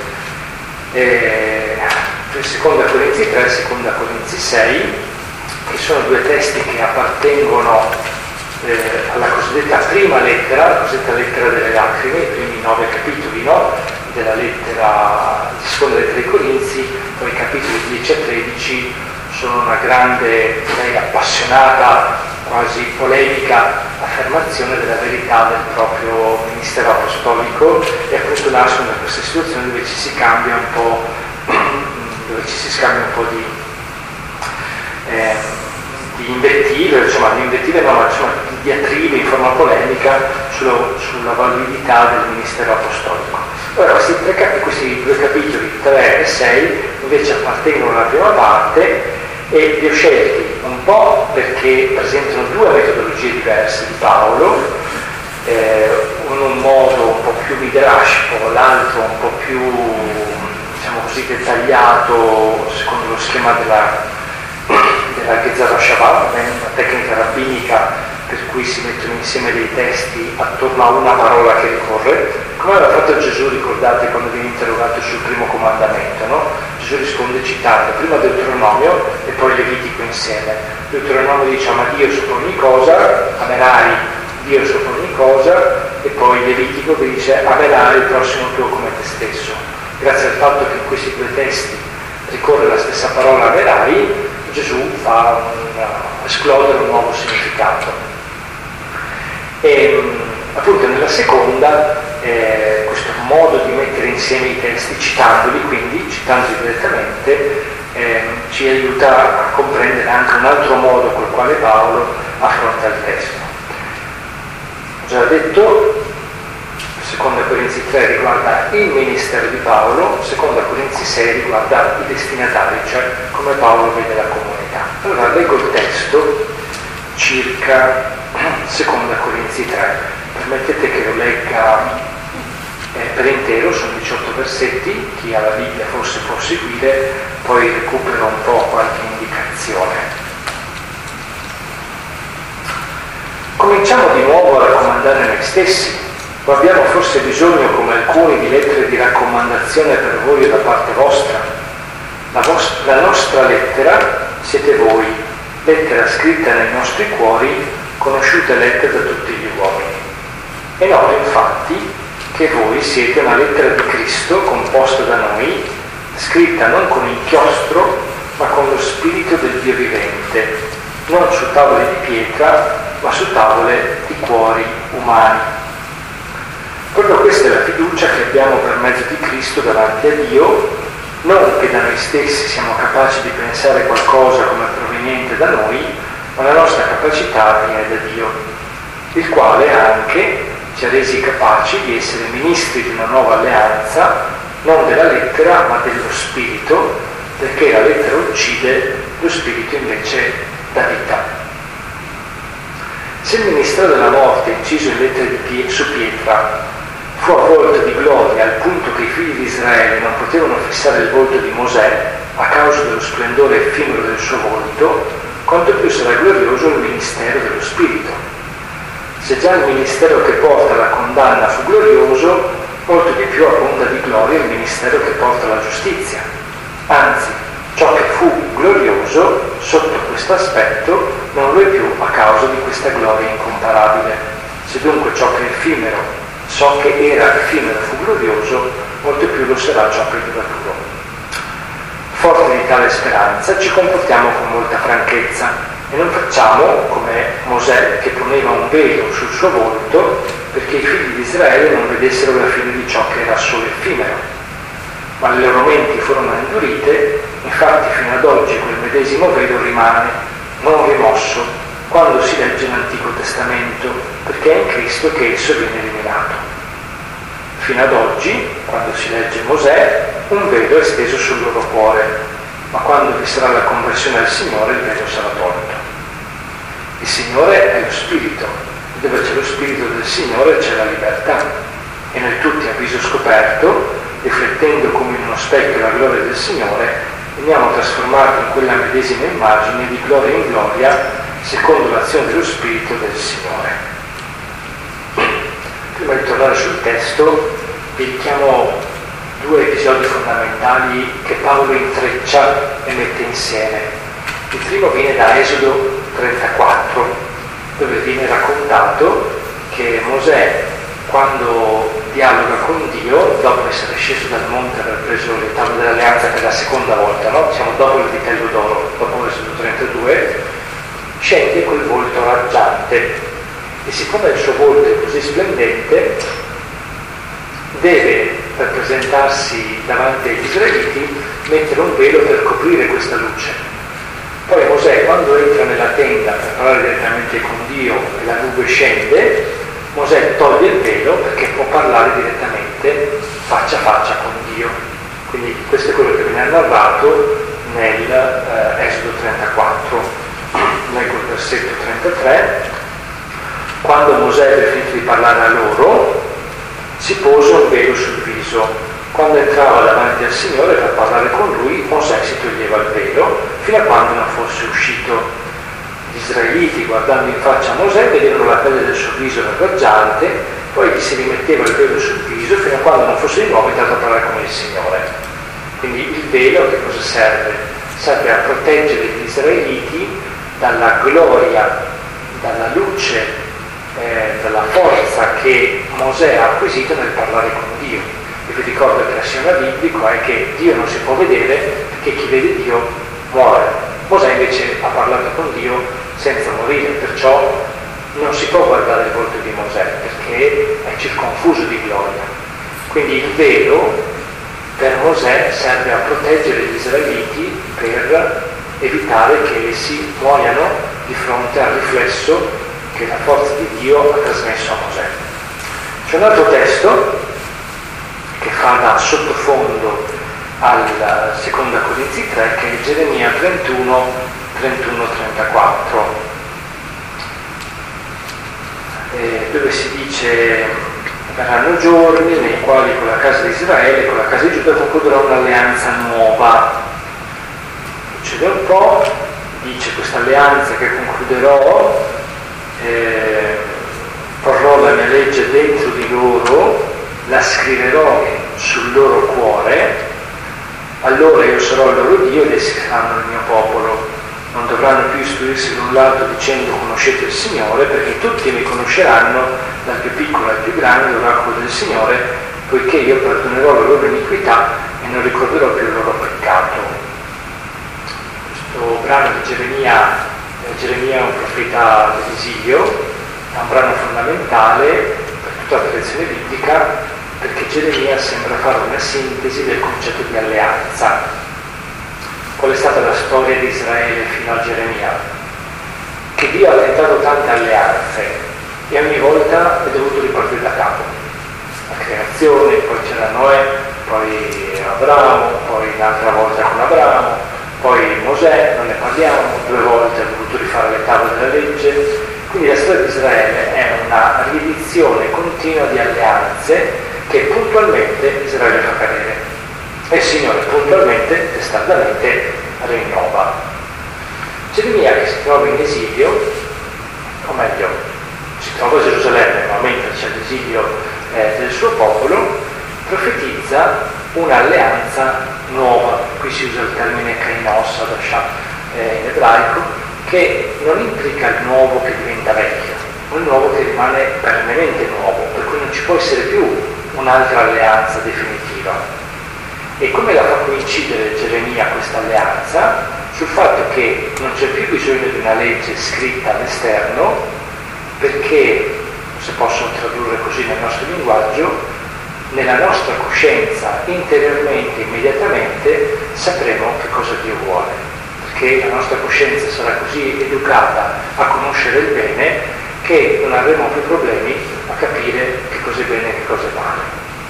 eh, seconda Corinzi tre e seconda Corinzi sei, che sono due testi che appartengono eh, alla cosiddetta prima lettera, la cosiddetta lettera delle lacrime, i primi nove capitoli, no? Della lettera, di seconda lettera ai Corinzi, poi i capitoli dieci a tredici sono una grande, direi appassionata, quasi polemica affermazione della verità del proprio ministero apostolico, e appunto nascono da questa situazione dove ci si cambia un po', dove ci si scambia un po' di, eh, di invettive, insomma di invettive no, ma insomma di diatribe in forma polemica sulla, sulla validità del ministero apostolico. Allora, questi, tre, questi due capitoli, tre e sei, invece appartengono alla prima parte e li ho scelti un po' perché presentano due metodologie diverse di Paolo, eh, uno un modo un po' più midrash, l'altro un po' più, diciamo così, dettagliato secondo lo schema della, della Gezerah Shabbat, una tecnica rabbinica per cui si mettono insieme dei testi attorno a una parola che ricorre, come aveva fatto Gesù, ricordate, quando viene interrogato sul primo comandamento, no? Gesù risponde citando prima Deuteronomio e poi Levitico insieme. Deuteronomio dice ama Dio sopra ogni cosa, amerai Dio sopra ogni cosa, e poi Levitico che dice amerai il prossimo tuo come te stesso. Grazie al fatto che in questi due testi ricorre la stessa parola amerai, Gesù fa un, esplodere un nuovo significato. E appunto nella seconda eh, questo modo di mettere insieme i testi, citandoli, quindi citandoli direttamente, eh, ci aiuta a comprendere anche un altro modo col quale Paolo affronta il testo. Ho già detto, seconda Corinzi tre riguarda il ministero di Paolo, seconda Corinzi sei riguarda i destinatari, cioè come Paolo vede la comunità. Allora leggo il testo circa seconda Corinzi tre, permettete che lo legga eh, per intero, sono diciotto versetti, chi ha la Bibbia forse può seguire, poi recupero un po' qualche indicazione. Cominciamo di nuovo a raccomandare noi stessi, o abbiamo forse bisogno, come alcuni, di lettere di raccomandazione per voi o da parte vostra? La, vostra, la nostra lettera siete voi, lettera scritta nei nostri cuori, conosciuta e letta da tutti gli uomini. È noto infatti che voi siete una lettera di Cristo composta da noi, scritta non con inchiostro, ma con lo spirito del Dio vivente, non su tavole di pietra, ma su tavole di cuori umani. Proprio questa è la fiducia che abbiamo per mezzo di Cristo davanti a Dio, non che da noi stessi siamo capaci di pensare qualcosa come proveniente da noi, ma la nostra capacità viene da Dio, il quale anche ci ha resi capaci di essere ministri di una nuova alleanza, non della lettera ma dello spirito, perché la lettera uccide, lo spirito invece dà vita. Se il ministero della morte, inciso in lettere di pie- su pietra, fu avvolto di gloria al punto che i figli di Israele non potevano fissare il volto di Mosè a causa dello splendore effimero del suo volto, quanto più sarà glorioso il ministero dello Spirito. Se già il ministero che porta alla condanna fu glorioso, molto di più abbonda di gloria il ministero che porta alla giustizia. Anzi, ciò che fu glorioso sotto questo aspetto non lo è più a causa di questa gloria incomparabile. Se dunque ciò che è effimero, ciò che era effimero fu glorioso, molto più lo sarà ciò che è duraturo. Forti di tale speranza ci comportiamo con molta franchezza e non facciamo come Mosè, che poneva un velo sul suo volto perché i figli di Israele non vedessero la fine di ciò che era solo effimero. Ma le loro menti furono indurite, infatti fino ad oggi quel medesimo velo rimane, non rimosso, quando si legge l'Antico Testamento, perché è in Cristo che esso viene rivelato. Fino ad oggi, quando si legge Mosè, un velo è steso sul loro cuore, ma quando vi sarà la conversione al Signore il velo sarà tolto. Il Signore è lo Spirito, e dove c'è lo Spirito del Signore c'è la libertà, e noi tutti a viso scoperto, riflettendo come in uno specchio la gloria del Signore, veniamo trasformati in quella medesima immagine di gloria in gloria, secondo l'azione dello Spirito del Signore. Prima di tornare sul testo, vi richiamo due episodi fondamentali che Paolo intreccia e mette insieme. Il primo viene da Esodo trentaquattro, dove viene raccontato che Mosè, quando dialoga con Dio, dopo essere sceso dal monte e aver preso le tavole dell'alleanza per la seconda volta, no? Siamo dopo il vitello d'oro, dopo Esodo trentadue, scende quel volto raggiante e siccome il suo volto è così splendente, deve, per presentarsi davanti agli israeliti, mettere un velo per coprire questa luce. Poi Mosè, quando entra nella tenda per parlare direttamente con Dio e la nube scende, Mosè toglie il velo perché può parlare direttamente faccia a faccia con Dio. Quindi questo è quello che viene narrato nel eh, Esodo trentaquattro. Leggo il versetto trentatré. Quando Mosè ebbe finito di parlare a loro, si pose un velo sul viso. Quando entrava davanti al Signore per parlare con lui, Mosè si toglieva il velo fino a quando non fosse uscito. Gli israeliti, guardando in faccia a Mosè, vedevano la pelle del suo viso raggiante, poi gli si rimetteva il velo sul viso fino a quando non fosse di nuovo entrato a parlare con il Signore. Quindi il velo che cosa serve? Serve a proteggere gli israeliti dalla gloria, dalla luce, eh, dalla forza che Mosè ha acquisito nel parlare con Dio. E vi ricordo che l'assioma biblico è che Dio non si può vedere perché chi vede Dio muore. Mosè invece ha parlato con Dio senza morire, perciò non si può guardare il volto di Mosè perché è circonfuso di gloria. Quindi il velo per Mosè serve a proteggere gli israeliti per evitare che essi muoiano di fronte al riflesso che la forza di Dio ha trasmesso a Mosè. C'è un altro testo che fa da sottofondo alla seconda Corinzi tre, che è Geremia trentuno, trentuno trentaquattro, eh, dove si dice: verranno giorni nei quali con la casa di Israele e con la casa di Giuda concluderò un'alleanza nuova. Succede un po', dice: questa alleanza che concluderò, eh, porrò la mia legge dentro di loro, la scriverò sul loro cuore, allora io sarò il loro Dio ed essi saranno il mio popolo. Non dovranno più istruirsi l'un l'altro dicendo conoscete il Signore, perché tutti mi conosceranno, dal più piccolo al più grande, l'oracolo del Signore, poiché io perdonerò la loro iniquità e non ricorderò più il loro peccato. Questo brano di Geremia, eh, Geremia è un profeta dell'esilio, è un brano fondamentale per tutta la tradizione biblica, perché Geremia sembra fare una sintesi del concetto di alleanza. Qual è stata la storia di Israele fino a Geremia? Che Dio ha tentato tante alleanze e ogni volta è dovuto ripartire da capo. La creazione, poi c'era Noè, poi Abramo, poi un'altra volta con Abramo, poi Mosè, non ne parliamo, due volte ha dovuto rifare le tavole della legge. Quindi la storia di Israele è una riedizione continua di alleanze che puntualmente Israele fa cadere e il Signore puntualmente, testardamente, rinnova. Geremia, che si trova in esilio, o meglio, si trova a Gerusalemme, ma mentre c'è l'esilio eh, del suo popolo, profetizza un'alleanza nuova. Qui si usa il termine kainos, adasha, eh, in ebraico, che non implica il nuovo che diventa vecchio, un nuovo che rimane perennemente nuovo, per cui non ci può essere più un'altra alleanza definitiva. E come la fa coincidere Geremia questa alleanza? Sul fatto che non c'è più bisogno di una legge scritta all'esterno, perché, se posso tradurre così nel nostro linguaggio, nella nostra coscienza interiormente, immediatamente, sapremo che cosa Dio vuole, perché la nostra coscienza sarà così educata a conoscere il bene che non avremo più problemi a capire che cosa è bene e che cosa è male.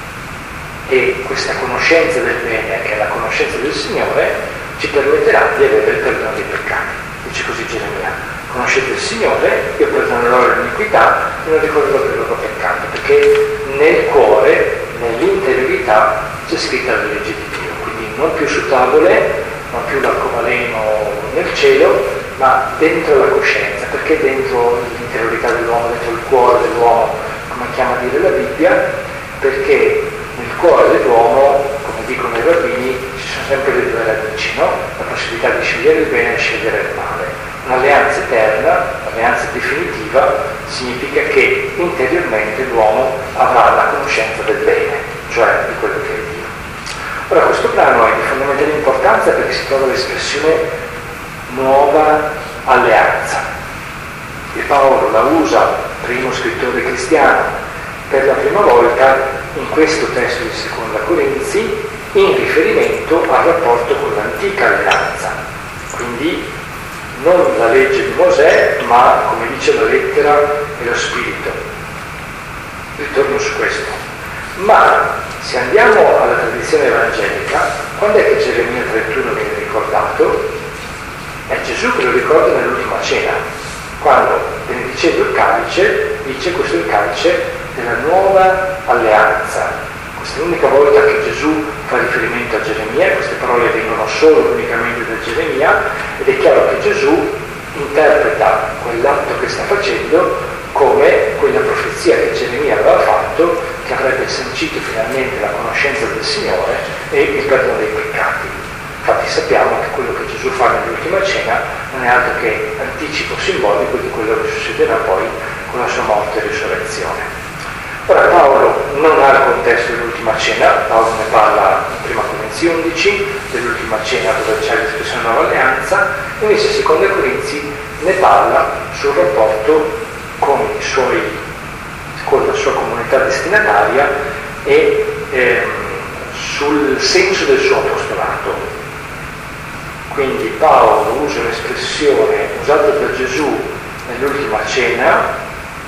E questa conoscenza del bene, che è la conoscenza del Signore, ci permetterà di avere il perdono dei peccati. Dice così Geremia: conoscete il Signore, io perdonerò l'iniquità e non ricorderò del loro peccato, perché nel cuore, nell'interiorità, c'è scritta la legge di Dio. Quindi non più su tavole, non più l'arcobaleno nel cielo, ma dentro la coscienza, perché dentro l'interiorità dell'uomo, dentro il cuore dell'uomo, come chiama a dire la Bibbia, perché nel cuore dell'uomo, come dicono i rabbini, ci sono sempre le due radici, no? La possibilità di scegliere il bene e scegliere il male. Un'alleanza eterna, un'alleanza definitiva, significa che interiormente l'uomo avrà la conoscenza del bene, cioè di quello che è Dio. Ora, questo brano è di fondamentale importanza perché si trova l'espressione nuova alleanza. E Paolo la usa, primo scrittore cristiano, per la prima volta in questo testo di seconda Corinzi in riferimento al rapporto con l'antica alleanza. Quindi non la legge di Mosè, ma, come dice la lettera, e lo spirito. Ritorno su questo. Ma se andiamo alla tradizione evangelica, quando è che Geremia trentuno viene ricordato? È Gesù che lo ricorda nell'ultima cena, quando, benedicendo il calice, dice: questo è il calice della nuova alleanza. Questa è l'unica volta che Gesù fa riferimento a Geremia, queste parole vengono solo unicamente da Geremia, ed è chiaro che Gesù interpreta quell'atto che sta facendo come quella profezia che Geremia aveva fatto, che avrebbe sancito finalmente la conoscenza del Signore e il perdono dei peccati. Infatti sappiamo che quello che Gesù fa nell'ultima cena non è altro che anticipo simbolico di quello che succederà poi con la sua morte e risurrezione. Ora Paolo non ha il contesto dell'ultima cena, Paolo ne parla in prima Corinzi undici, dell'ultima cena dove c'è l'espressione nuova alleanza, invece seconda Corinzi ne parla sul rapporto con, i suoi, con la sua comunità destinataria e ehm, sul senso del suo apostolato. Quindi Paolo usa un'espressione usata da Gesù nell'ultima cena,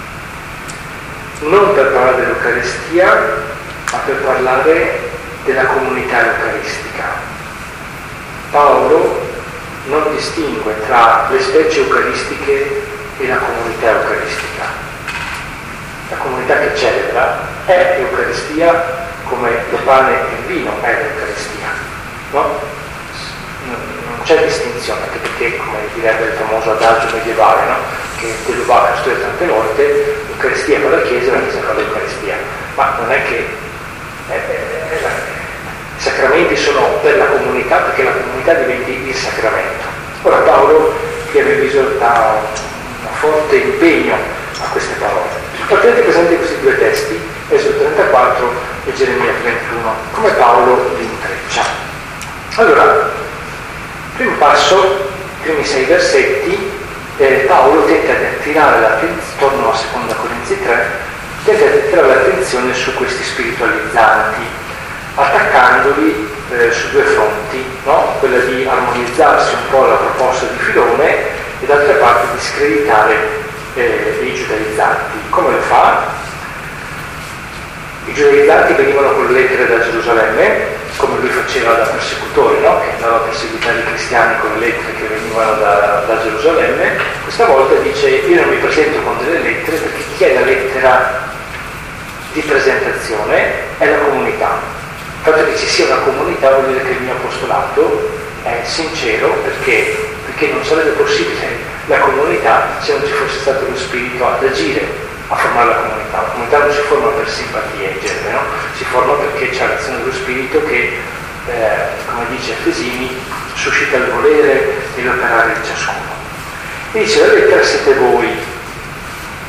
non per parlare dell'Eucaristia, ma per parlare della comunità eucaristica. Paolo non distingue tra le specie eucaristiche e la comunità eucaristica. La comunità che celebra è l'Eucaristia come il pane e il vino è l'Eucaristia, no? Non c'è distinzione, anche perché, come direbbe il famoso adagio medievale, no? Che quello va a studiare tante volte, l'Eucaristia fa la Chiesa e la Chiesa fa l'Eucaristia, ma non è che eh, eh, la, i sacramenti sono per la comunità, perché la comunità diventi il sacramento. Ora Paolo che aveva risultato un forte impegno a queste parole. Tenete presente questi due testi, Esodo trentaquattro e Geremia trentuno, come Paolo li intreccia. Allora, primo passo, i primi sei versetti, eh, Paolo tenta di attirare l'attenzione, torno a seconda Corinzi tre, tenta di attirare l'attenzione su questi spiritualizzanti, attaccandoli eh, su due fronti, no? Quella di armonizzarsi un po' alla proposta di Filone e d'altra parte di screditare eh, i giudaizzanti. Come lo fa? I giudaizzanti venivano con le lettere da Gerusalemme, come lui faceva da persecutore, no? Che andava a perseguitare i cristiani con le lettere che venivano da, da Gerusalemme. Questa volta dice: io non mi presento con delle lettere, perché chi è la lettera di presentazione è la comunità. Il fatto che ci sia una comunità vuol dire che il mio apostolato è sincero, perché, perché non sarebbe possibile la comunità se non ci fosse stato lo spirito ad agire, a formare la comunità. La comunità non si forma per simpatia in genere, no? Si forma perché c'è l'azione dello spirito che, eh, come dice Efesini, suscita il volere e l'operare di ciascuno. E dice: la lettera siete voi,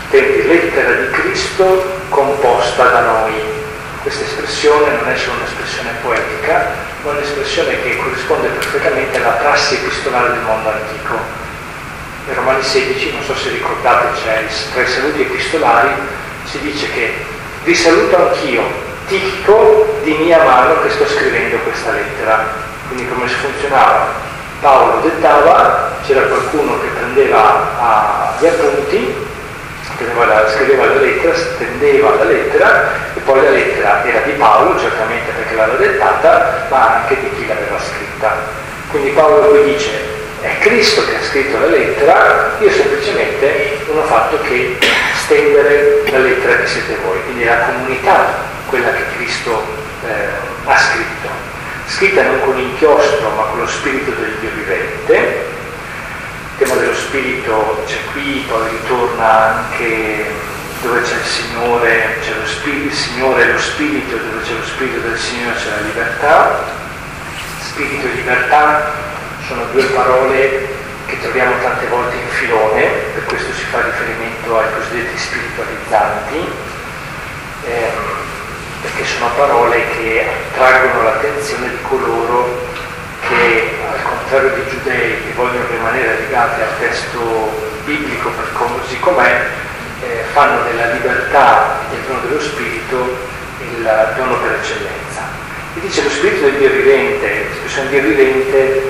intendi lettera di Cristo composta da noi. Questa espressione non è solo un'espressione poetica, ma un'espressione che corrisponde perfettamente alla prassi epistolare del mondo antico. In Romani sedici, non so se ricordate, c'è tra i saluti epistolari, si dice che vi saluto anch'io, Tichico, di mia mano che sto scrivendo questa lettera. Quindi come funzionava? Paolo dettava, c'era qualcuno che prendeva ah, gli appunti, La, scriveva la lettera, stendeva la lettera e poi la lettera era di Paolo, certamente perché l'aveva dettata, ma anche di chi l'aveva scritta. Quindi Paolo qui dice: è Cristo che ha scritto la lettera, io semplicemente non ho fatto che stendere la lettera che siete voi. Quindi è la comunità quella che Cristo eh, ha scritto, scritta non con inchiostro ma con lo spirito del Dio vivente. Il tema dello spirito c'è qui, poi ritorna anche dove c'è il Signore, c'è lo spirito, il Signore è lo spirito, dove c'è lo spirito del Signore c'è la libertà. Spirito e libertà sono due parole che troviamo tante volte in filone, per questo si fa riferimento ai cosiddetti spiritualizzanti, ehm, perché sono parole che attraggono l'attenzione di coloro che, al contrario dei giudei che vogliono rimanere legati al testo biblico per così com'è, eh, fanno della libertà e del dono dello Spirito il dono per eccellenza. E dice lo Spirito del Dio vivente, l'espressione Dio vivente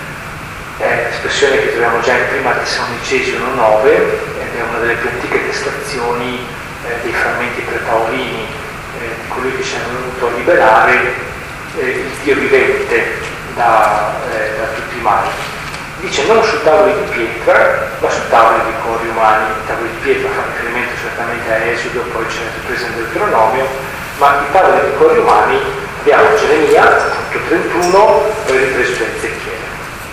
è espressione che troviamo già in prima Tessalonicesi uno nove, ed è una delle più antiche testazioni eh, dei frammenti prepaolini, eh, di colui che ci hanno venuto a liberare eh, il Dio vivente Da, eh, da tutti i mali. Dice non su tavoli di pietra, ma su tavoli di cuori umani. I tavoli di pietra fa riferimento certamente a Esodo, poi c'è ripresa in Deuteronomio, ma i tavoli di cuori umani abbiamo Geremia, punto trentuno, poi ripreso da Ezechiele.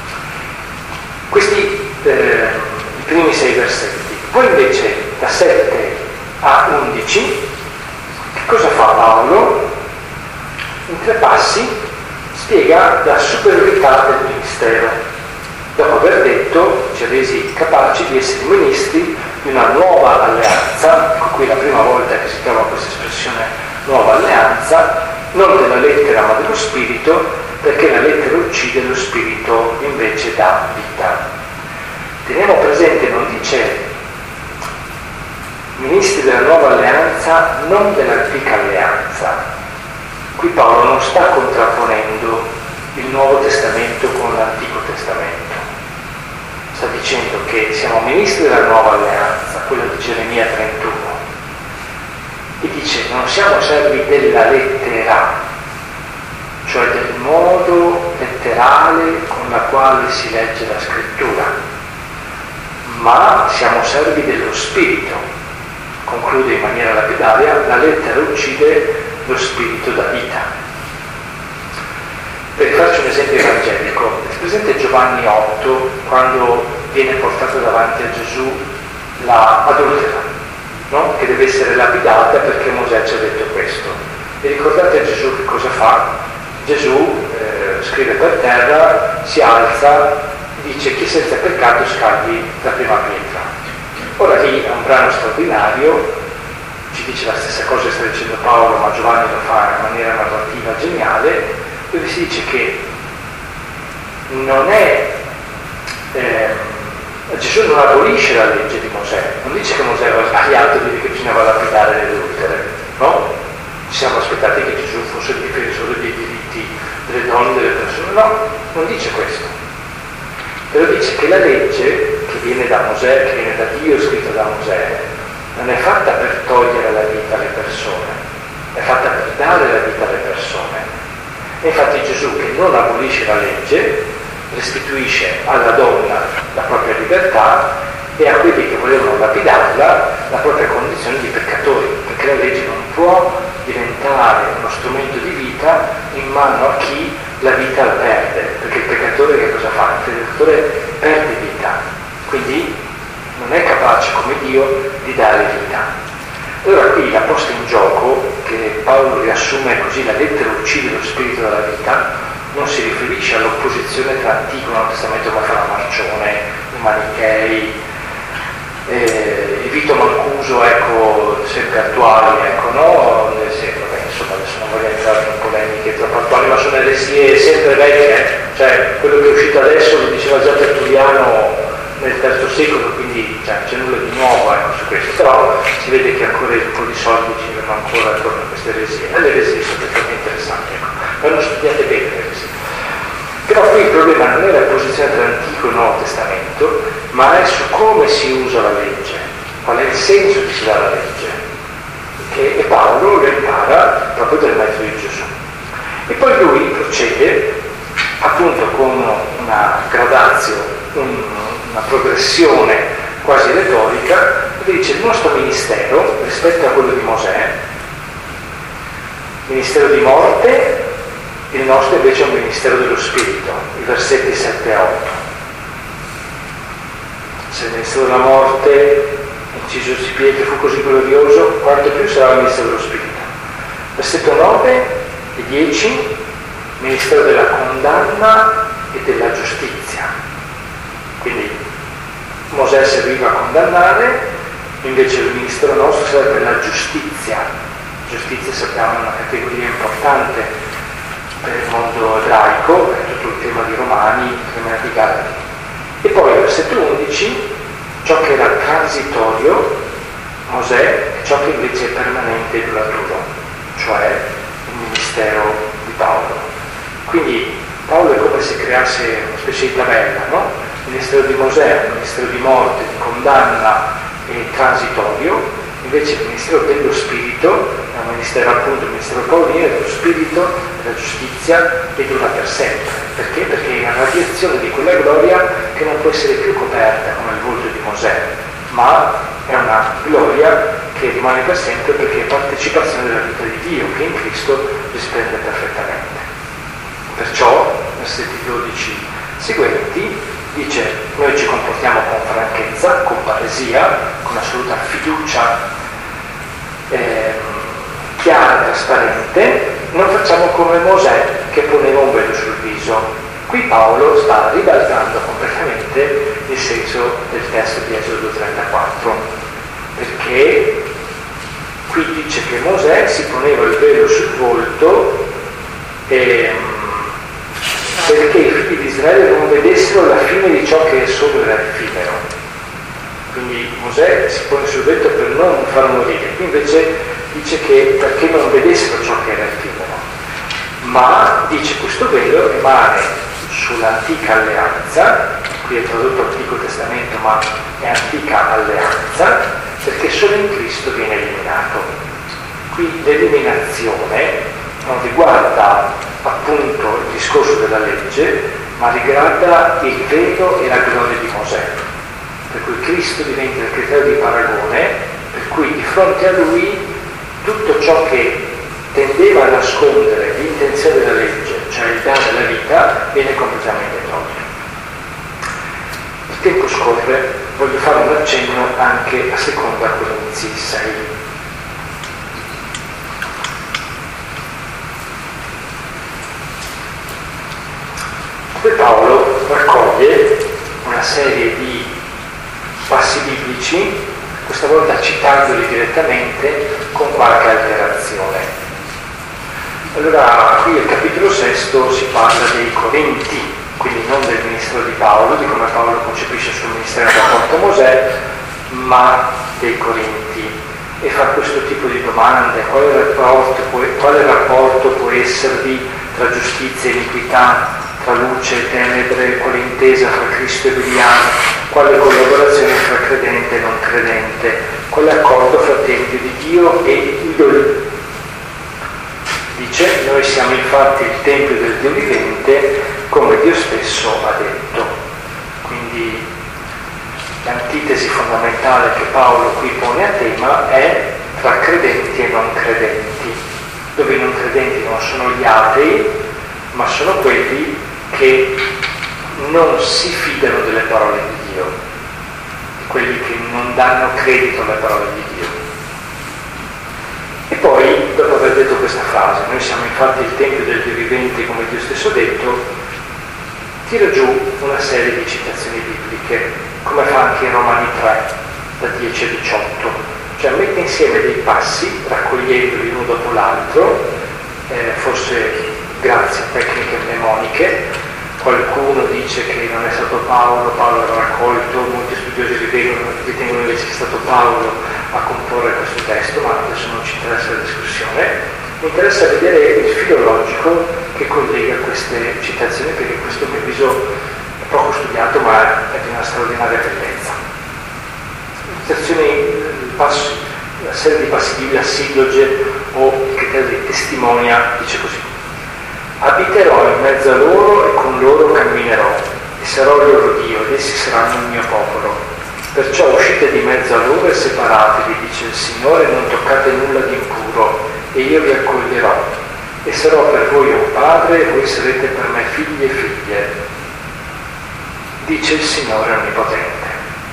Questi eh, i primi sei versetti. Poi invece da sette a undici che cosa fa Paolo? In tre passi spiega la superiorità del ministero. Dopo aver detto, ci ha resi capaci di essere ministri di una nuova alleanza, ecco qui la prima volta che si trova questa espressione nuova alleanza, non della lettera ma dello spirito, perché la lettera uccide, lo spirito invece dà vita. Teniamo presente, non dice ministri della nuova alleanza, non dell'antica alleanza. Qui Paolo non sta contrapponendo il Nuovo Testamento con l'Antico Testamento. Sta dicendo che siamo ministri della nuova alleanza, quella di Geremia trentuno. E dice non siamo servi della lettera, cioè del modo letterale con la quale si legge la scrittura, ma siamo servi dello spirito. Conclude in maniera lapidaria: la lettera uccide, lo spirito dà vita. Per farci un esempio evangelico, è presente Giovanni otto, quando viene portato davanti a Gesù la adultera, no? Che deve essere lapidata perché Mosè ci ha detto questo. E ricordate Gesù che cosa fa? Gesù eh, scrive per terra, si alza, dice: chi senza peccato scagli la prima pietra. Ora lì è un brano straordinario, ci dice la stessa cosa che sta dicendo Paolo, ma Giovanni lo fa in maniera narrativa geniale, dove si dice che non è eh, Gesù non abolisce la legge di Mosè, non dice che Mosè aveva sbagliato, dice che bisognava lapidare le adultere, no? Ci siamo aspettati che Gesù fosse il difensore dei diritti delle donne, delle persone, no, non dice questo, però dice che la legge che viene da Mosè, che viene da Dio, scritta da Mosè, non è fatta per togliere la vita alle persone, è fatta per dare la vita alle persone. E infatti Gesù, che non abolisce la legge, restituisce alla donna la propria libertà e a quelli che volevano lapidarla la propria condizione di peccatori, perché la legge non può diventare uno strumento di vita in mano a chi la vita la perde, perché il peccatore che cosa fa? Il peccatore perde vita, quindi non è capace come Dio di dare vita. Allora qui la posta in gioco, che Paolo riassume così: la lettera uccide lo spirito della vita, non si riferisce all'opposizione tra Antico e Nuovo Testamento come fa la Marcione, i Manichei, eh, i Vito Mancuso, ecco, sempre attuali, ecco, no? Sempre, beh, insomma, adesso non voglio entrare in polemiche troppo attuali, ma sono eresie sempre vecchie, cioè quello che è uscito adesso lo diceva già Tertulliano nel terzo secolo, quindi cioè, non c'è nulla di nuovo, ecco, su questo, però si vede che ancora un po' di soldi ci vengono ancora attorno a queste eresie. Le eresie sono perfettamente interessanti, ecco, vanno studiate bene le eresie. Però qui il problema non è la posizione tra l'Antico e il Nuovo Testamento, ma è su come si usa la legge, qual è il senso che si dà alla legge, che, e Paolo lo impara proprio dal mezzo di Gesù. E poi lui procede appunto con una gradazio, un, una progressione quasi retorica, e dice: il nostro ministero rispetto a quello di Mosè, ministero di morte, il nostro invece è un ministero dello Spirito, i versetti sette a otto. Se il ministero della morte, inciso si Pietro, fu così glorioso, quanto più sarà il ministero dello Spirito. Versetto nove e dieci, ministero della condanna e della giustizia. Quindi Mosè serviva a condannare, invece il ministero nostro serve per la giustizia. Giustizia, sappiamo, è una categoria importante per il mondo ebraico, per tutto il tema di Romani, il tema di Galati. E poi versetto undici, ciò che era transitorio, Mosè, e ciò che invece è permanente e duraturo, cioè il ministero di Paolo. Quindi Paolo è come se creasse una specie di tabella, no? Il ministero di Mosè è un ministero di morte, di condanna e transitorio, invece il ministero dello Spirito è un ministero, appunto, il ministero paolino dello Spirito, della giustizia, e dura per sempre. Perché? Perché è una radiazione di quella gloria che non può essere più coperta come il volto di Mosè, ma è una gloria che rimane per sempre perché è partecipazione della vita di Dio che in Cristo risplende perfettamente. Perciò, versetti dodici seguenti, dice: noi ci comportiamo con franchezza, con paresia, con assoluta fiducia eh, chiara e trasparente, non facciamo come Mosè che poneva un velo sul viso. Qui Paolo sta ribaltando completamente il senso del testo di Esodo trentaquattro, perché qui dice che Mosè si poneva il velo sul volto eh, perché i figli di Israele non vedessero la fine di ciò che è solo era effimero. Quindi Mosè si pone sul volto per non far morire, qui invece dice che perché non vedessero ciò che era effimero, ma dice questo velo rimane sull'antica alleanza, qui è tradotto Antico Testamento ma è antica alleanza, perché solo in Cristo viene eliminato. Qui l'eliminazione non riguarda appunto il discorso della legge, ma riguarda il velo e la gloria di Mosè, per cui Cristo diventa il criterio di paragone, per cui di fronte a lui tutto ciò che tendeva a nascondere l'intenzione della legge, cioè il dare la vita, viene completamente tolto. Il tempo scorre, voglio fare un accenno anche a seconda Corinzi sei. Qui Paolo raccoglie una serie di passi biblici, questa volta citandoli direttamente con qualche alterazione. Allora, qui al capitolo sesto si parla dei Corinti, quindi non del ministero di Paolo, di come Paolo concepisce il suo ministero in rapporto a Mosè, ma dei Corinti, e fa questo tipo di domande: quale rapporto può, quale rapporto può esservi tra giustizia e iniquità, tra luce e tenebre, quale intesa fra Cristo e Beliano, quale collaborazione fra credente e non credente, quale accordo fra tempio di Dio e idoli. Dice: noi siamo infatti il tempio del Dio vivente, come Dio stesso ha detto. Quindi l'antitesi fondamentale che Paolo qui pone a tema è tra credenti e non credenti, dove i non credenti non sono gli atei, ma sono quelli che non si fidano delle parole di Dio, quelli che non danno credito alle parole di Dio. E poi, dopo aver detto questa frase, noi siamo infatti il tempio del Dio vivente, come Dio stesso ha detto, tira giù una serie di citazioni bibliche, come fa anche in Romani tre. da dieci a diciotto, cioè mette insieme dei passi, raccogliendoli uno dopo l'altro, eh, forse grazie a tecniche mnemoniche. Qualcuno dice che non è stato Paolo, Paolo l'ha raccolto, molti studiosi ritengono, ritengono invece che è stato Paolo a comporre questo testo, ma adesso non ci interessa la discussione. Mi interessa vedere il filo logico che collega queste citazioni, perché questo a mio avviso è poco studiato, ma è di una straordinaria bellezza. Citazioni, passi, la serie di passi di la silloge o il criterio di testimonia dice così: abiterò in mezzo a loro e con loro camminerò, e sarò il loro Dio, ed essi saranno il mio popolo. Perciò uscite di mezzo a loro e separatevi, dice il Signore, non toccate nulla di impuro, e io vi accoglierò. E sarò per voi un padre, e voi sarete per me figli e figlie, dice il Signore Onnipotente.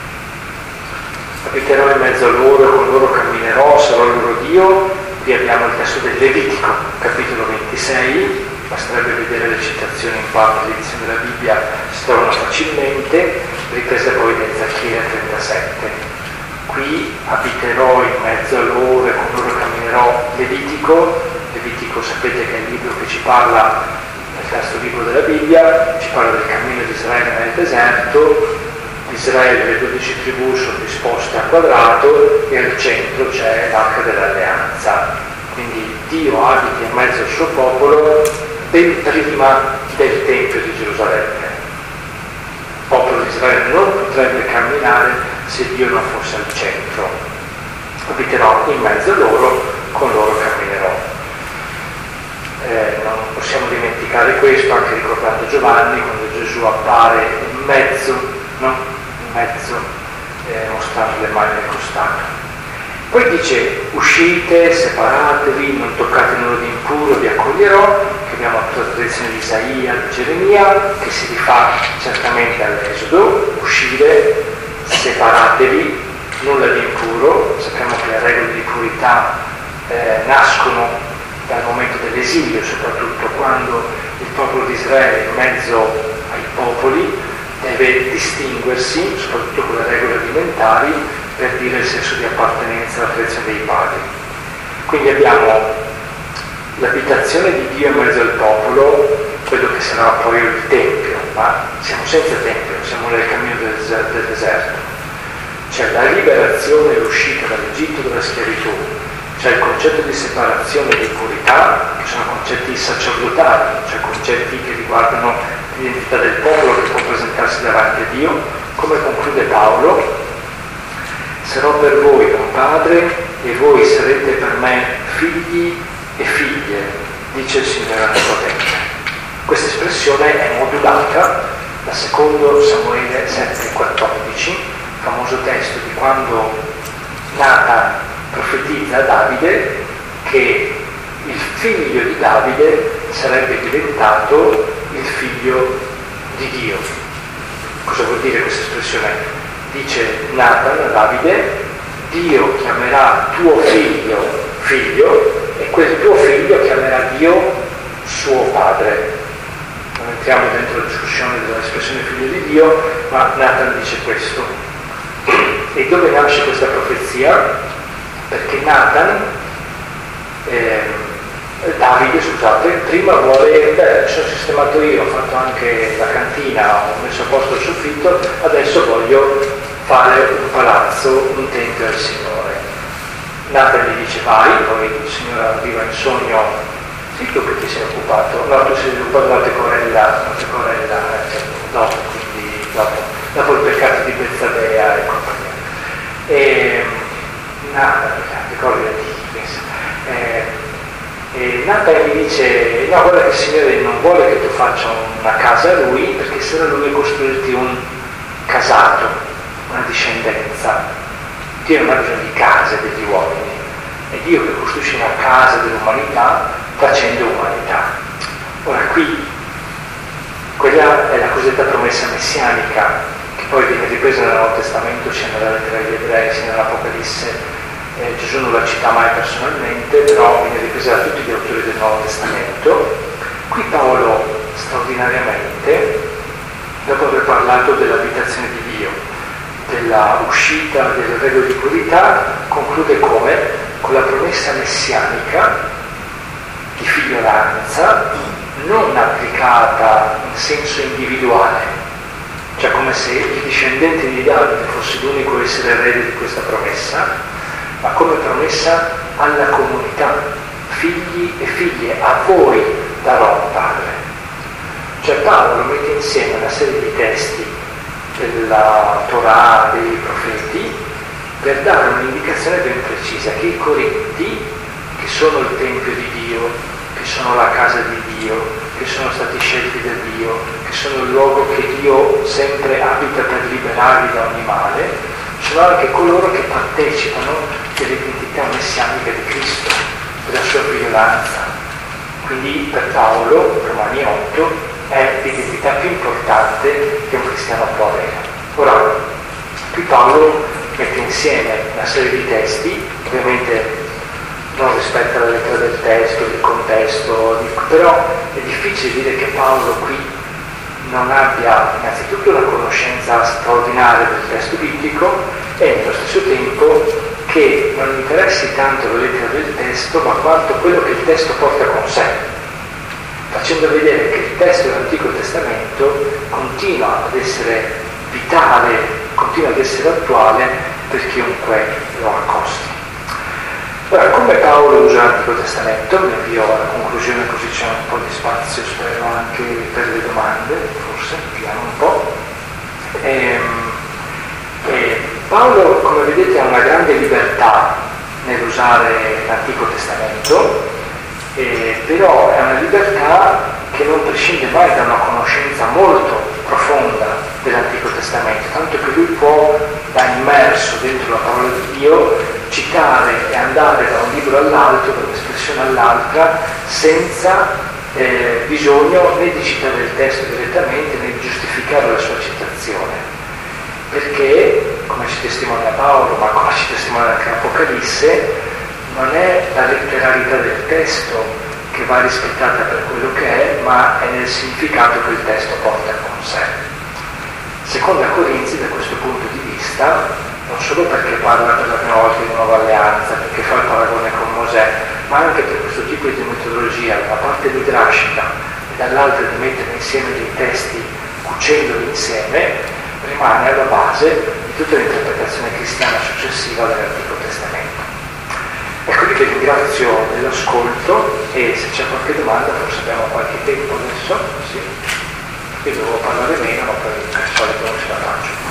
Abiterò in mezzo a loro e con loro camminerò, sarò il loro Dio. Qui abbiamo il testo del Levitico, capitolo ventisei. Basterebbe vedere le citazioni in parte dell'edizione della Bibbia, si trovano facilmente, riprese poi da Ezechiele trentasette. Qui abiterò in mezzo a loro e con loro camminerò. Levitico, Levitico sapete che è il libro che ci parla, nel terzo libro della Bibbia, ci parla del cammino di Israele nel deserto. Israele, le dodici tribù sono disposte a quadrato e al centro c'è l'arca dell'alleanza. Quindi Dio abita in mezzo al suo popolo ben prima del Tempio di Gerusalemme. Il popolo di Israele non potrebbe camminare se Dio non fosse al centro. Abiterò in mezzo a loro, con loro camminerò. Eh, non possiamo dimenticare questo, anche ricordando Giovanni, quando Gesù appare in mezzo, no? in mezzo, eh, mostrando le mani nel costato. Poi dice: uscite, separatevi, non toccate nulla di impuro, vi accoglierò, che abbiamo la tradizione di Isaia, di Geremia, che si rifà certamente all'Esodo. Uscire, separatevi, nulla di impuro. Sappiamo che le regole di purità eh, nascono dal momento dell'esilio, soprattutto quando il popolo di Israele in mezzo ai popoli deve distinguersi, soprattutto con le regole alimentari, per dire il senso di appartenenza alla tradizione dei padri. Quindi abbiamo l'abitazione di Dio in mezzo al popolo, quello che sarà poi il Tempio, ma siamo senza Tempio, siamo nel cammino del, del deserto. C'è la liberazione e l'uscita dall'Egitto, dalla schiavitù, c'è il concetto di separazione e di purità, che sono concetti sacerdotali, cioè concetti che riguardano l'identità del popolo che può presentarsi davanti a Dio, come conclude Paolo: sarò per voi un padre e voi sarete per me figli e figlie, dice il Signore Onnipotente. Questa espressione è modulata da secondo Samuele sette quattordici, famoso testo di quando Natan profetizza a Davide che il figlio di Davide sarebbe diventato il figlio di Dio. Cosa vuol dire questa espressione? Dice Natan a Davide: Dio chiamerà tuo figlio figlio e quel tuo figlio chiamerà Dio suo padre. Non entriamo dentro la discussione dell'espressione figlio di Dio, ma Natan dice questo. E dove nasce questa profezia? Perché Natan, eh, Davide, scusate, prima vuole, beh, sono sistemato io, ho fatto anche la cantina, ho messo a posto il soffitto, adesso voglio fare un palazzo, un tempio al Signore. Natan gli dice vai, poi il Signore arriva in sogno: sì, tu che ti sei occupato? No, tu sei occupato della pecorella, la pecorella, eh, dopo, quindi dopo, dopo il peccato di Bezzabea e compagnia. E Natan, ricordati, pensa. E Natan gli dice: no, guarda che il Signore non vuole che tu faccia una casa a lui, perché se no lui vuole costruirti un casato, una discendenza. Dio non ha bisogno di case degli uomini, è Dio che costruisce una casa dell'umanità facendo umanità. Ora qui, quella è la cosiddetta promessa messianica, che poi viene ripresa nel Nuovo Testamento, sia nella lettera agli Ebrei sia nell'Apocalisse. Eh, Gesù non la cita mai personalmente, però viene ripresa da tutti gli autori del Nuovo Testamento. Qui Paolo, straordinariamente, dopo aver parlato dell'abitazione di Dio, della uscita del regno di purità conclude come? Con la promessa messianica di figliolanza non applicata in senso individuale, cioè come se il discendente di Davide fosse l'unico essere erede di questa promessa, ma come promessa alla comunità, figli e figlie, a voi darò un padre. Cioè Paolo mette insieme una serie di testi della Torah, dei profeti, per dare un'indicazione ben precisa che i Corinti, che sono il Tempio di Dio, che sono la casa di Dio, che sono stati scelti da Dio, che sono il luogo che Dio sempre abita per liberarli da ogni male, sono anche coloro che partecipano dell'identità messianica di Cristo, della sua figliolanza. Quindi per Paolo, Romani otto, è l'identità più importante che un cristiano può avere. Ora, qui Paolo mette insieme una serie di testi, ovviamente non rispetta la lettera del testo, il contesto, però è difficile dire che Paolo qui non abbia innanzitutto una conoscenza straordinaria del testo biblico e nello stesso tempo che non interessi tanto la lettera del testo, ma quanto quello che il testo porta con sé, facendo vedere che il testo dell'Antico Testamento continua ad essere vitale, continua ad essere attuale per chiunque lo accosti. Ora, come Paolo usa l'Antico Testamento, mi avvio alla conclusione così c'è un po' di spazio, spero anche per le domande, forse, vediamo un po'. E, e Paolo, come vedete, ha una grande libertà nell'usare l'Antico Testamento, eh, però è una libertà che non prescinde mai da una conoscenza molto profonda dell'Antico Testamento, tanto che lui può, da immerso dentro la parola di Dio, citare e andare da un libro all'altro, da un'espressione all'altra, senza eh, bisogno né di citare il testo direttamente né di giustificare la sua citazione, perché, come ci testimonia Paolo, ma come ci testimonia anche l'Apocalisse, non è la letteralità del testo che va rispettata per quello che è, ma è nel significato che il testo porta con sé. Seconda Corinzi, da questo punto di vista, non solo perché parla per la prima volta di nuova alleanza, perché fa il paragone con Mosè, ma anche per questo tipo di metodologia, da una parte midrashica e dall'altra di mettere insieme dei testi cucendoli insieme, rimane alla base di tutta l'interpretazione cristiana successiva dell'Antico Testamento. Ecco, vi ringrazio dell'ascolto e se c'è qualche domanda, forse abbiamo qualche tempo adesso, sì. Io devo parlare meno, ma poi al solito non ce la faccio.